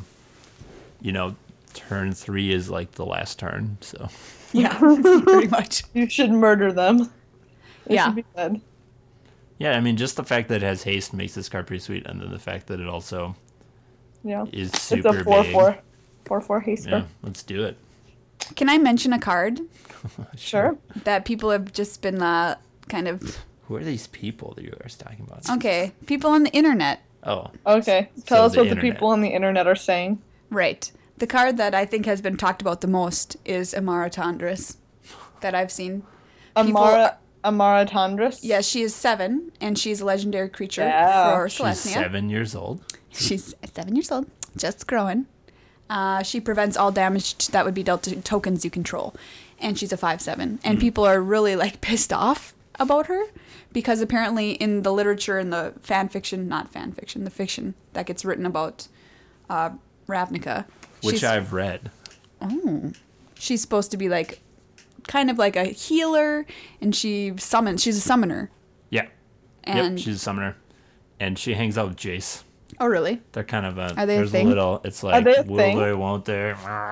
turn 3 is like the last turn. So Yeah, pretty much. You should murder them. They Yeah. should be dead. yeah, I mean, just the fact that it has haste makes this card pretty sweet, and then the fact that it also Yeah. is It's super a 4/4. big. 4/4 haste. Yeah, let's do it. Can I mention a card Sure. that people have just been kind of Who are these people that you are talking about? okay? People on the internet, Oh, Okay. Tell us the what the internet. people on the internet are saying. right? The card that I think has been talked about the most is Amara Tandris, that I've seen. Amara Tandris. Yeah, she is 7, and she's a legendary creature Yeah. for she's Celestia. 7 years old. She's 7 years old, just growing. She prevents all damage that would be dealt to tokens you control, and she's a 5/7. And people are really like pissed off about her because apparently in the literature and the the fiction that gets written about Ravnica, Which she's, I've read. she's supposed to be like kind of like a healer, and she's a summoner. Yeah. And Yep, she's a summoner. And she hangs out with Jace. oh really? They're kind of Are they a there's thing? a little, it's like, they a will thing? they, won't they?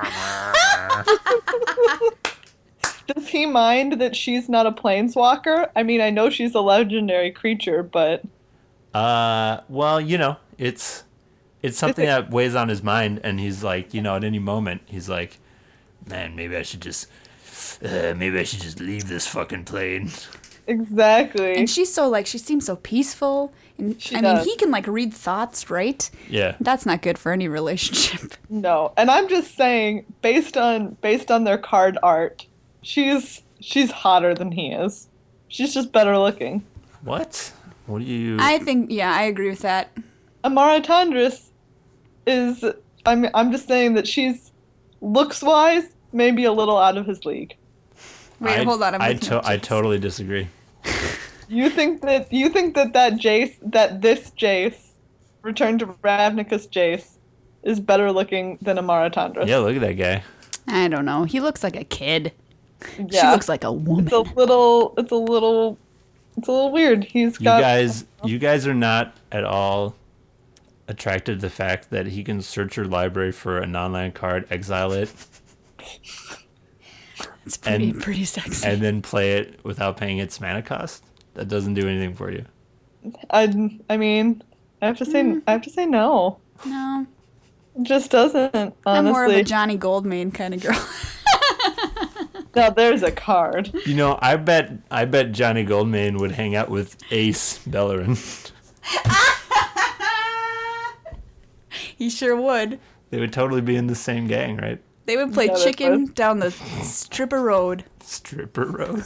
Does he mind that she's not a planeswalker? I mean, I know she's a legendary creature, but Well, it's something that weighs on his mind, and he's like, at any moment, he's like, man, maybe I should just leave this fucking plane. exactly. And she's so like she seems so peaceful, and She I mean does. he can like read thoughts, right? Yeah. That's not good for any relationship. No, and I'm just saying, based on their card art, she's hotter than he is. She's just better looking. What? What do you? I think I agree with that. Amara Tandris is. I'm just saying that she's looks wise maybe a little out of his league. Wait, hold on. I looking at Jace. totally disagree. You think that this Jace, Return to Ravnica's Jace, is better looking than Amara Tandris? Yeah, look at that guy. I don't know. He looks like a kid. She Yeah. looks like a woman. It's a little weird. He's got You guys are not at all attracted to the fact that he can search your library for a non-land card, exile it, It's pretty and- sexy. and then play it without paying its mana cost. That doesn't do anything for you. I mean, I have to say no. No, It just doesn't, honestly. I'm more of a Johnny Goldmane kind of girl. Now there's a card. I bet Johnny Goldmane would hang out with Ace Bellerin. He sure would. They would totally be in the same gang, right? They would play Yeah, they chicken would. down the stripper road. Stripper Road.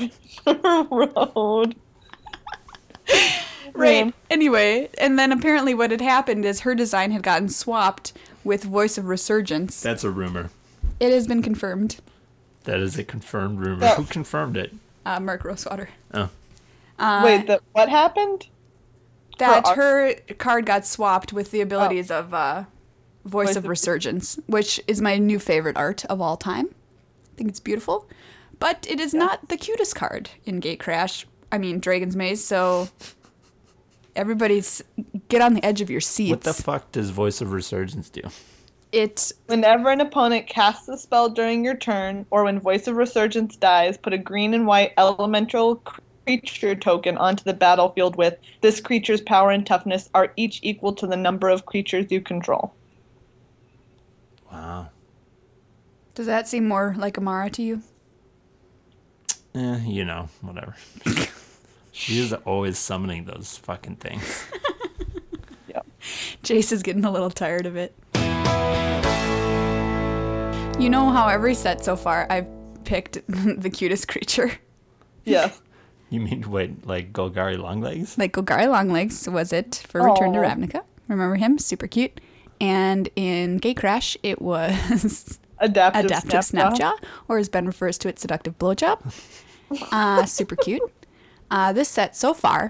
Road. Right. Yeah. Anyway, and then apparently what had happened is her design had gotten swapped with Voice of Resurgence. That's a rumor. It has been confirmed. That is a confirmed rumor. Yeah. Who confirmed it? Mark Rosewater. Oh. Wait, what happened? That Her her card got swapped with the abilities of Voice of Resurgence, which is my new favorite art of all time. I think it's beautiful. But it is not the cutest card in Dragon's Maze, so everybody's get on the edge of your seats. What the fuck does Voice of Resurgence do? It Whenever an opponent casts a spell during your turn, or when Voice of Resurgence dies, put a green and white elemental creature token onto the battlefield with this creature's power and toughness are each equal to the number of creatures you control. Wow. does that seem more like Amara to you? Whatever. She is always summoning those fucking things. Yeah. Jace is getting a little tired of it. You know how every set so far I've picked the cutest creature? Yes. You mean, wait, like Golgari Longlegs? Like Golgari Longlegs was it for Return to Aw. Ravnica. Remember him? Super cute. And in Gatecrash, it was Adaptive Snapjaw, or as Ben refers to it, Seductive Blowjob. Super cute. This set so far,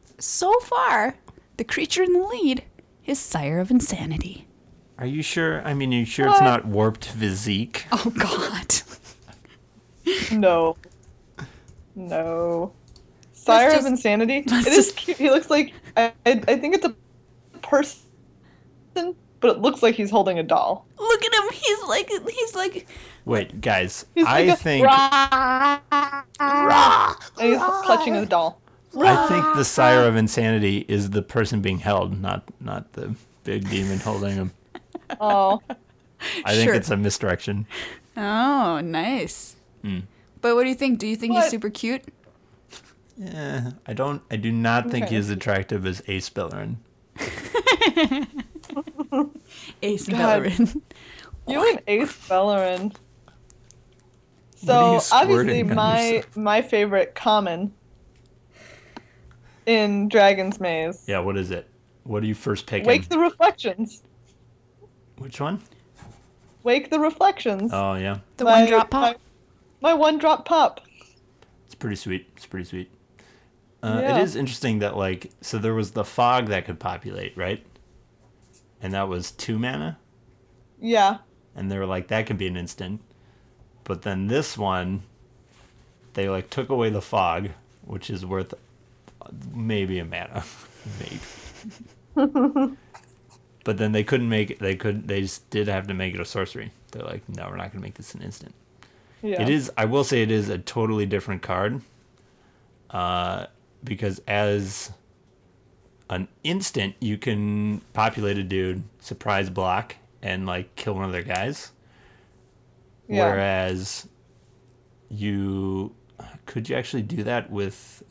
the creature in the lead is Sire of Insanity. Are you sure? I mean, are you sure it's not Warped Physique? Oh, God. No. No. Sire just- of Insanity? let's It is just- cute. He looks like... I think it's a person, but it looks like he's holding a doll. Look at him. He's like. Wait, guys, He's like I a think And he's clutching his doll. the Sire of Insanity is the person being held, not the big demon holding him. Oh, I think Sure. it's a misdirection. Oh, nice. Hmm. But what do you think? Do you think he's What? super cute? Yeah, I do not think Okay. he is attractive as Ace Bellerin. Ace God. Bellerin. you and Ace Bellerin. What are you So obviously squirting on my favorite common in Dragon's Maze. Yeah, what is it? What are you first picking? Wake the Reflections. Which one? Wake the Reflections. Oh, yeah. The one drop pop. My one drop pop. It's pretty sweet. It's pretty sweet. Yeah. It is interesting that, like, so there was the fog that could populate, right? And that was 2 mana? Yeah. And they were like, that could be an instant. But then this one, they, like, took away the fog, which is worth maybe a mana. Maybe. But then they couldn't make it, they just did have to make it a sorcery. They're like, no, we're not going to make this an instant. Yeah. It is, I will say it is a totally different card. Because as an instant, you can populate a dude, surprise block, and like kill one of their guys. Yeah. Whereas could you actually do that with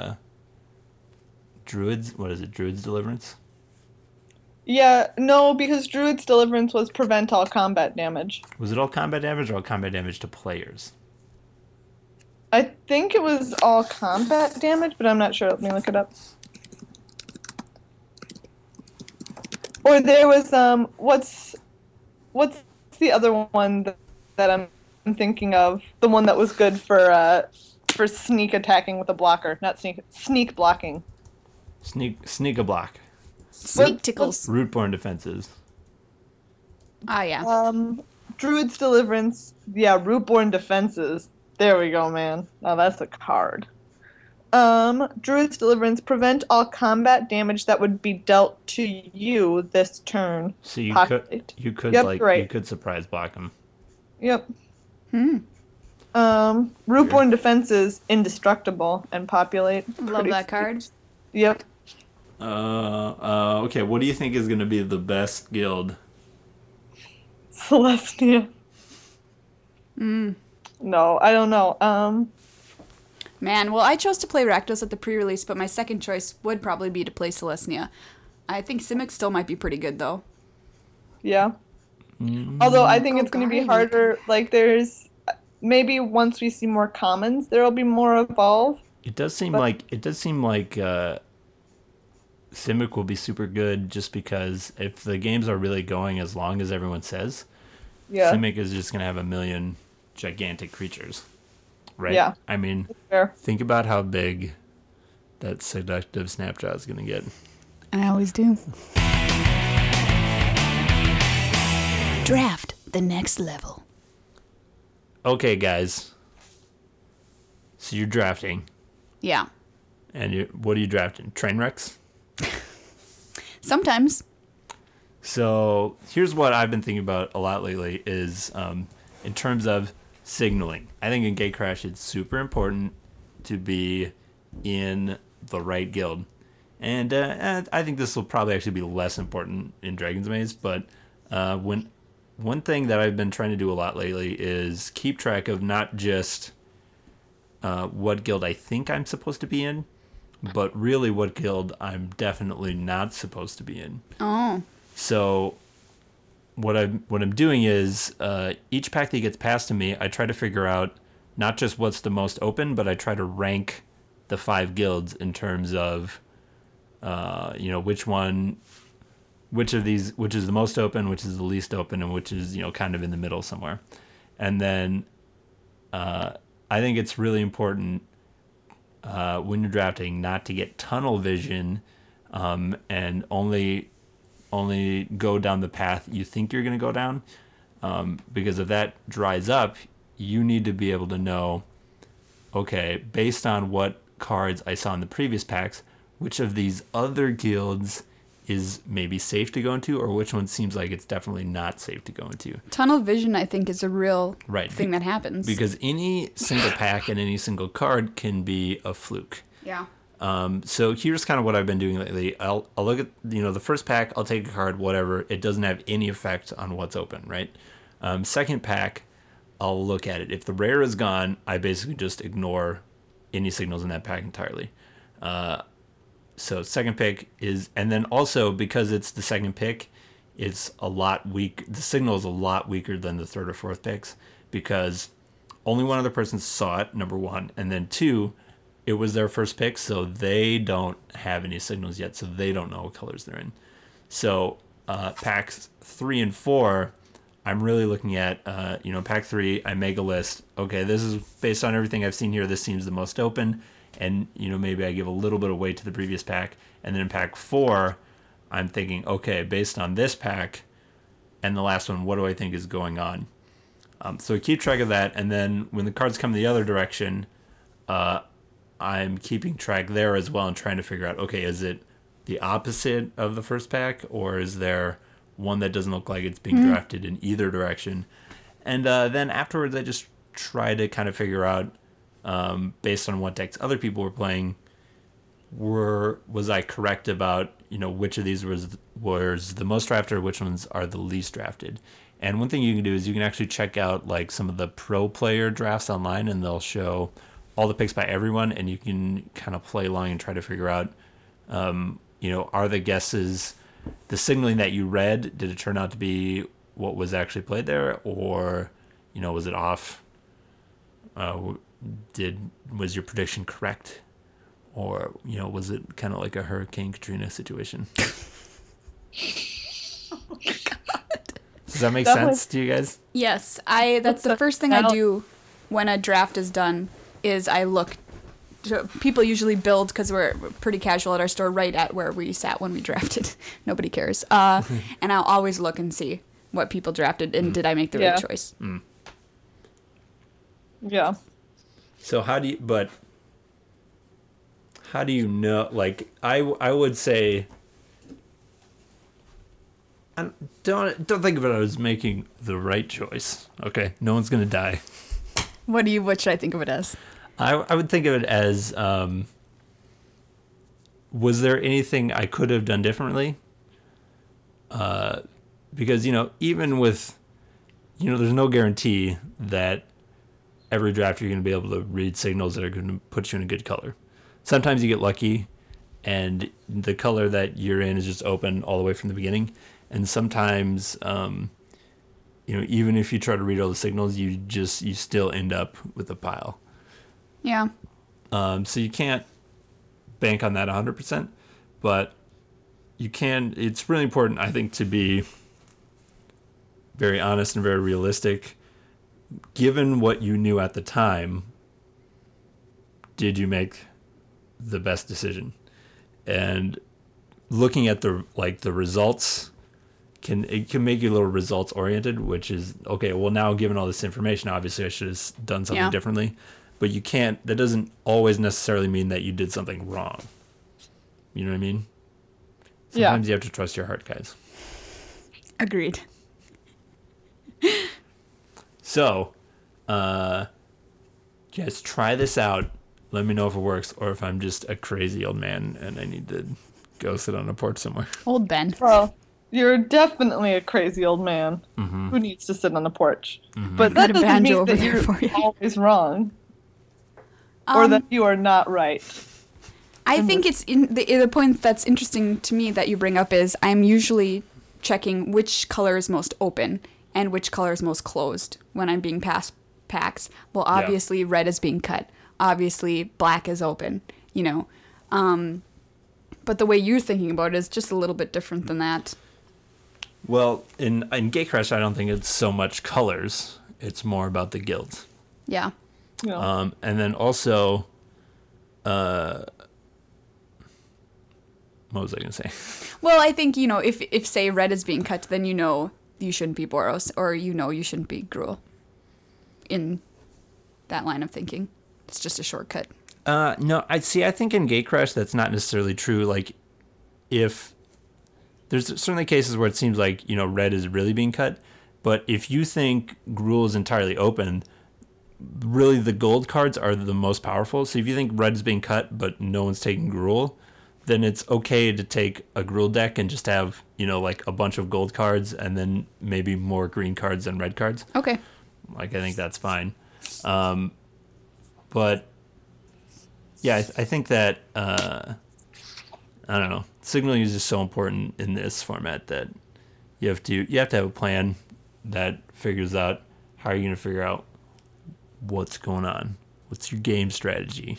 Druids? What is it? Druid's Deliverance? Yeah, no, because Druid's Deliverance was prevent all combat damage. Was it all combat damage or all combat damage to players? I think it was all combat damage, but I'm not sure. Let me look it up. Or there was what's the other one that I'm thinking of? The one that was good for sneak attacking with a blocker, not sneak blocking. Sneak a block. Sneak tickles. Rootborn defenses. Ah, yeah. Druid's Deliverance, yeah, Rootborn Defenses. There we go, man. Now that's a card. Druid's Deliverance, prevent all combat damage that would be dealt to you this turn. So you Populate. could Yep, like right. you could surprise block them. Yep. Rootborn Defenses, indestructible and populate. Love Pretty that sweet. card. Yep. Okay, what do you think is going to be the best guild? Celestia. No, I don't know. Man, well, I chose to play Rakdos at the pre-release, but my second choice would probably be to play Celestia. I think Simic still might be pretty good, though. Yeah. Although I think Go it's going to be Guardian. harder. Like, there's maybe once we see more commons, there will be more evolve. It does seem like Simic will be super good just because if the games are really going as long as everyone says, Yeah. Simic is just going to have a million gigantic creatures. Right? Yeah. I mean, Fair. think about how big that Seductive Snapshot is going to get. I always do. Draft the next level. Okay, guys. So you're drafting. Yeah. And what are you drafting? Trainwrecks? Sometimes. So here's what I've been thinking about a lot lately is in terms of signaling. I think in Gatecrash it's super important to be in the right guild. And I think this will probably actually be less important in Dragon's Maze, but one thing that I've been trying to do a lot lately is keep track of not just what guild I think I'm supposed to be in, but really what guild I'm definitely not supposed to be in. Oh. So what I'm doing is each pack that gets passed to me, I try to figure out not just what's the most open, but I try to rank the 5 guilds in terms of which is the most open, which is the least open, and which is kind of in the middle somewhere. And then I think it's really important when you're drafting not to get tunnel vision and only go down the path you think you're going to go down, because if that dries up, you need to be able to know, okay, based on what cards I saw in the previous packs, which of these other guilds is maybe safe to go into, or which one seems like it's definitely not safe to go into. Tunnel vision, I think, is a real Right. thing that happens. Because any single pack and any single card can be a fluke. Yeah. So here's kind of what I've been doing lately. I'll look at, the first pack, I'll take a card, whatever. It doesn't have any effect on what's open, right? Second pack, I'll look at it. If the rare is gone, I basically just ignore any signals in that pack entirely. So second pick is, and then also because it's the second pick, it's a lot weak. The signal is a lot weaker than the third or fourth picks because only one other person saw it, number one, and then two, it was their first pick, so they don't have any signals yet, so they don't know what colors they're in. So packs 3 and 4, I'm really looking at, pack 3, I make a list. Okay, this is based on everything I've seen here, this seems the most open, and maybe I give a little bit of weight to the previous pack. And then in pack 4, I'm thinking, okay, based on this pack and the last one, what do I think is going on? So I keep track of that, and then when the cards come the other direction, I'm keeping track there as well and trying to figure out, okay, is it the opposite of the first pack, or is there one that doesn't look like it's being drafted in either direction? And then afterwards, I just try to kind of figure out, based on what decks other people were playing, was I correct about which of these was the most drafted, or which ones are the least drafted? And one thing you can do is you can actually check out like some of the pro player drafts online, and they'll show all the picks by everyone, and you can kind of play along and try to figure out, are the guesses, the signaling that you read, did it turn out to be what was actually played there, or was it off? Was your prediction correct, or was it kind of like a Hurricane Katrina situation? Oh my God. Does that make Definitely. sense to you guys? Yes, that's the first thing I do when a draft is done is I look. People usually build, because we're pretty casual at our store, right at where we sat when we drafted. Nobody cares. And I'll always look and see what people drafted and did I make the right choice. Yeah. So how do you know? Like I would say, don't think of it as making the right choice. Okay, no one's gonna die. What should I think of it as? I would think of it as, was there anything I could have done differently? Because, even with, there's no guarantee that every draft you're going to be able to read signals that are going to put you in a good color. Sometimes you get lucky and the color that you're in is just open all the way from the beginning. And sometimes, even if you try to read all the signals, you still end up with a pile. Yeah. So you can't bank on that 100%, but you can. It's really important, I think, to be very honest and very realistic. Given what you knew at the time, did you make the best decision? And looking at the results can make you a little results oriented, which is okay. Well, now given all this information, obviously I should have done something differently. But you can't, that doesn't always necessarily mean that you did something wrong. You know what I mean? Sometimes you have to trust your heart, guys. Agreed. So, guys, try this out. Let me know if it works or if I'm just a crazy old man and I need to go sit on a porch somewhere. Old Ben. Well, you're definitely a crazy old man who needs to sit on a porch. But that Got a doesn't banjo mean over that there you're for you. always wrong. Or that you are not right. I think it's the point that's interesting to me that you bring up is I'm usually checking which color is most open and which color is most closed when I'm being passed packs. Well, obviously red is being cut. Obviously black is open, But the way you're thinking about it is just a little bit different than that. Well, in Gatecrash, I don't think it's so much colors. It's more about the guilds. Yeah. Yeah. And then also, what was I going to say? Well, I think, if say red is being cut, then you shouldn't be Boros, or you shouldn't be Gruul. In that line of thinking. It's just a shortcut. No, I think in Gatecrash that's not necessarily true. Like, if there's certainly cases where it seems like red is really being cut, but if you think Gruul is entirely open, really the gold cards are the most powerful. So if you think red's being cut, but no one's taking Gruul, then it's okay to take a Gruul deck and just have, like a bunch of gold cards and then maybe more green cards than red cards. Okay. Like, I think that's fine. But yeah, I think that, I don't know, signaling is just so important in this format that you have to have a plan that figures out how you're going to figure out what's going on. What's your game strategy?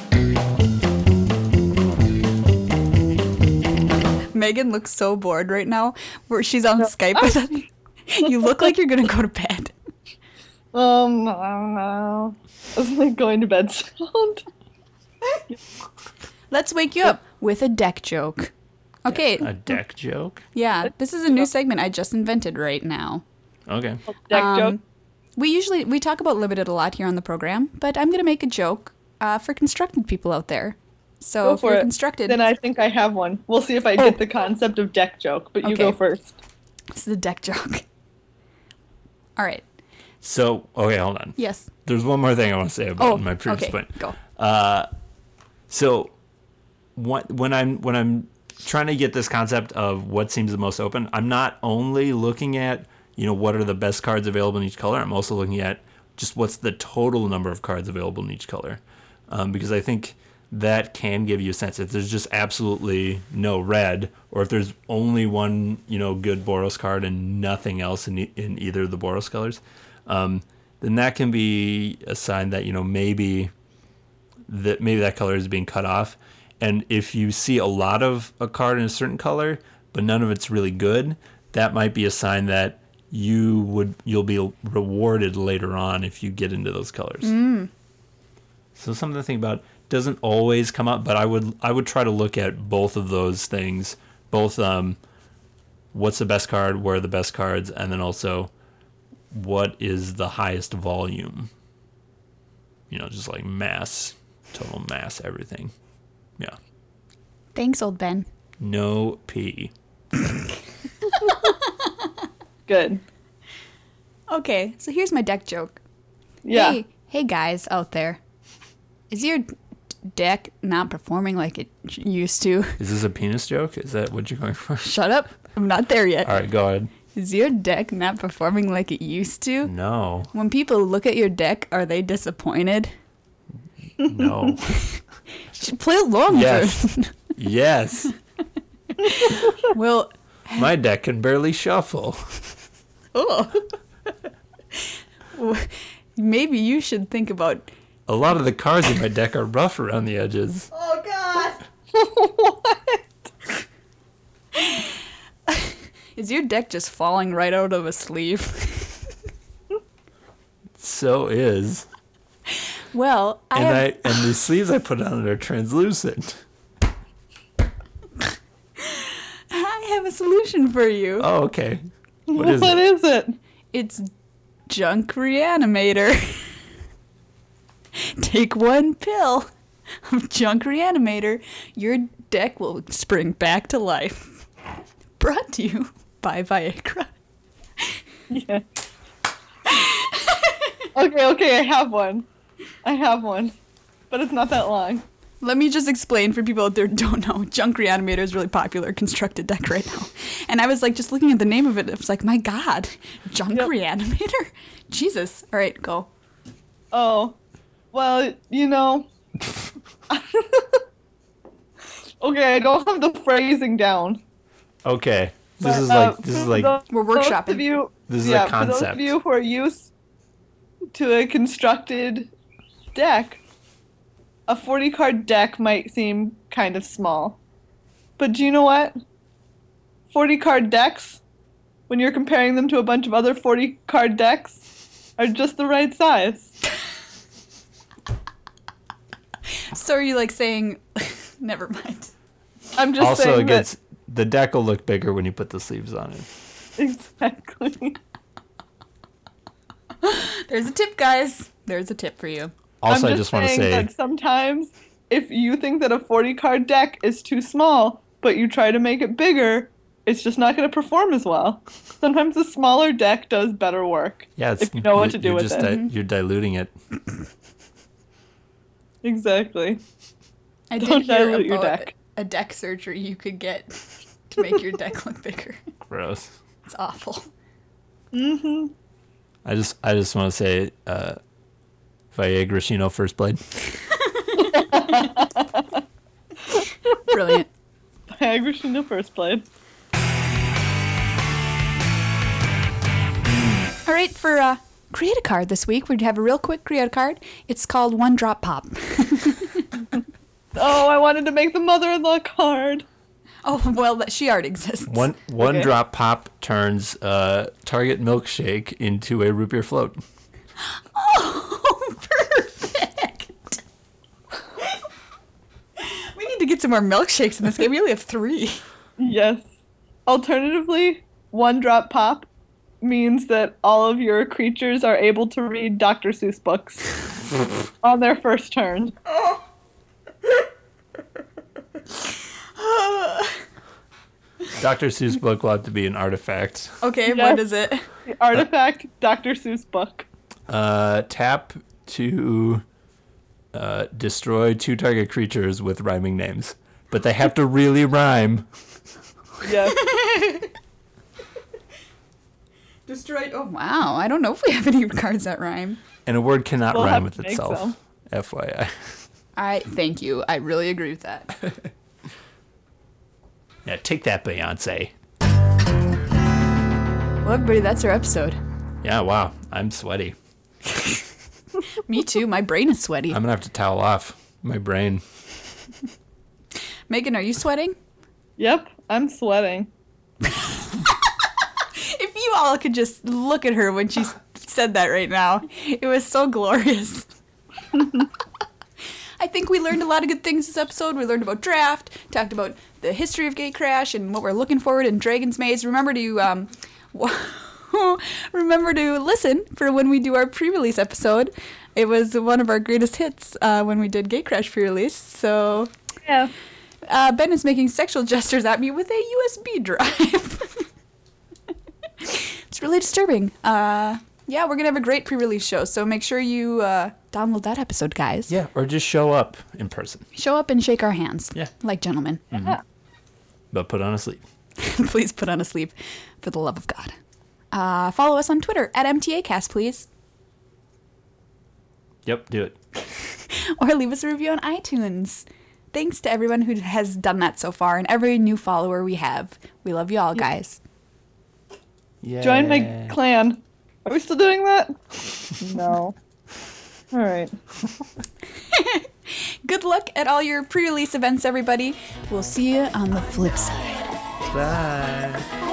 Megan looks so bored right now. Where she's on Skype with us. You look like you're gonna go to bed. No. It's like going to bed sound. Let's wake you up with a deck joke. Okay. A deck joke? Yeah, this is a new segment I just invented right now. Okay. Deck joke. We talk about limited a lot here on the program, but I'm gonna make a joke for constructed people out there. So Go if for you're it. constructed, Then I think I have one. We'll see if I get the concept of deck joke, but you Okay. go first. this is a deck joke. All right. So, okay, hold on. Yes. There's one more thing I want to say about my previous okay. point. Go. So, when I'm trying to get this concept of what seems the most open, I'm not only looking at what are the best cards available in each color. I'm also looking at just what's the total number of cards available in each color, because I think that can give you a sense. If there's just absolutely no red, or if there's only one good Boros card and nothing else in either of the Boros colors, then that can be a sign that maybe that color is being cut off. And if you see a lot of a card in a certain color, but none of it's really good, that might be a sign that you'll be rewarded later on if you get into those colors. So something to think about. Doesn't always come up, but I would try to look at both of those things, both what's the best card, where are the best cards, and then also what is the highest volume. Just like mass, total mass, everything. Yeah. Thanks, old Ben. No P. Good. Okay, so here's my deck joke. Yeah. Hey guys out there. Is your deck not performing like it used to? Is this a penis joke? Is that what you're going for? Shut up. I'm not there yet. All right, go ahead. Is your deck not performing like it used to? No. When people look at your deck, are they disappointed? No. Play along. Yes. Yes. Well, My deck can barely shuffle. oh. Maybe you should think about. A lot of the cards in my deck are rough around the edges. Oh God. Is your deck just falling right out of a sleeve? So is. Well, And the sleeves I put on it are translucent. I have a solution for you. Oh, okay. What is What it? is it? It's Junk Reanimator. Take one pill of Junk Reanimator. Your deck will spring back to life. Brought to you by Viagra. Yeah. Okay, I have one. But it's not that long. Let me just explain for people out there who don't know. Junk Reanimator is a really popular constructed deck right now. And I was like, just looking at the name of it, it was like, my God, Junk Yep. Reanimator? Jesus. All right, go. Oh. Well, okay, I don't have the phrasing down. Okay. This is But, like We're for those workshopping. of you, This is a yeah, for those concept. of you who are used to a constructed deck, a 40-card deck might seem kind of small. But do you know what? 40-card decks, when you're comparing them to a bunch of other 40-card decks, are just the right size. So are you like saying, never mind. I'm just also saying it gets the deck will look bigger when you put the sleeves on it. exactly. There's a tip, guys. There's a tip for you. Also, I'm I just want to saying say that sometimes if you think that a 40-card deck is too small, but you try to make it bigger, it's just not going to perform as well. Sometimes a smaller deck does better work. Yeah, it's, if you know what to do you're with just it. you're diluting it. Exactly. I Don't did hear dilute your about deck. a deck surgery you could get to make your deck look bigger. Gross. It's awful. Mm-hmm. I just want to say, Viagra Shino first blade. Brilliant. Viagra in the first blade. All right, for create a card this week, we'd have a real quick create a card. It's called One Drop Pop. Oh, I wanted to make the mother-in-law card. Oh, well, she already exists. One Okay. drop pop turns Target milkshake into a root beer float. Oh, perfect. We need to get some more milkshakes in this game. We only have 3. Yes. Alternatively, one drop pop means that all of your creatures are able to read Dr. Seuss books on their first turn. Dr. Seuss book will have to be an artifact. Okay, Yes. what is it? The artifact Dr. Seuss book. Tap to destroy 2 target creatures with rhyming names. But they have to really rhyme. Yes. Destroyed. Oh, wow. I don't know if we have any cards that rhyme. And a word cannot We'll rhyme have with to make itself. some. FYI. Thank you. I really agree with that. Yeah, take that, Beyonce. Well, everybody, that's our episode. Yeah, wow. I'm sweaty. Me too. My brain is sweaty. I'm going to have to towel off my brain. Megan, are you sweating? Yep, I'm sweating. If you all could just look at her when she said that right now, it was so glorious. I think we learned a lot of good things this episode. We learned about draft, talked about the history of Gatecrash and what we're looking forward in Dragon's Maze. Remember to listen for when we do our pre-release episode. It was one of our greatest hits when we did Gatecrash pre-release. So Yeah. Ben is making sexual gestures at me with a USB drive. It's really disturbing. Yeah, we're going to have a great pre-release show, so make sure you download that episode, guys. Yeah, or just show up in person. Show up and shake our hands. Yeah. Like gentlemen. But put on a sleeve. Please put on a sleeve for the love of God. Follow us on Twitter at MTAcast, please. Yep, do it. Or leave us a review on iTunes. Thanks to everyone who has done that so far and every new follower we have. We love you all, guys. Yeah. Join my clan. Are we still doing that? No. All right. Good luck at all your pre-release events, everybody. We'll see you on the flip side. Bye.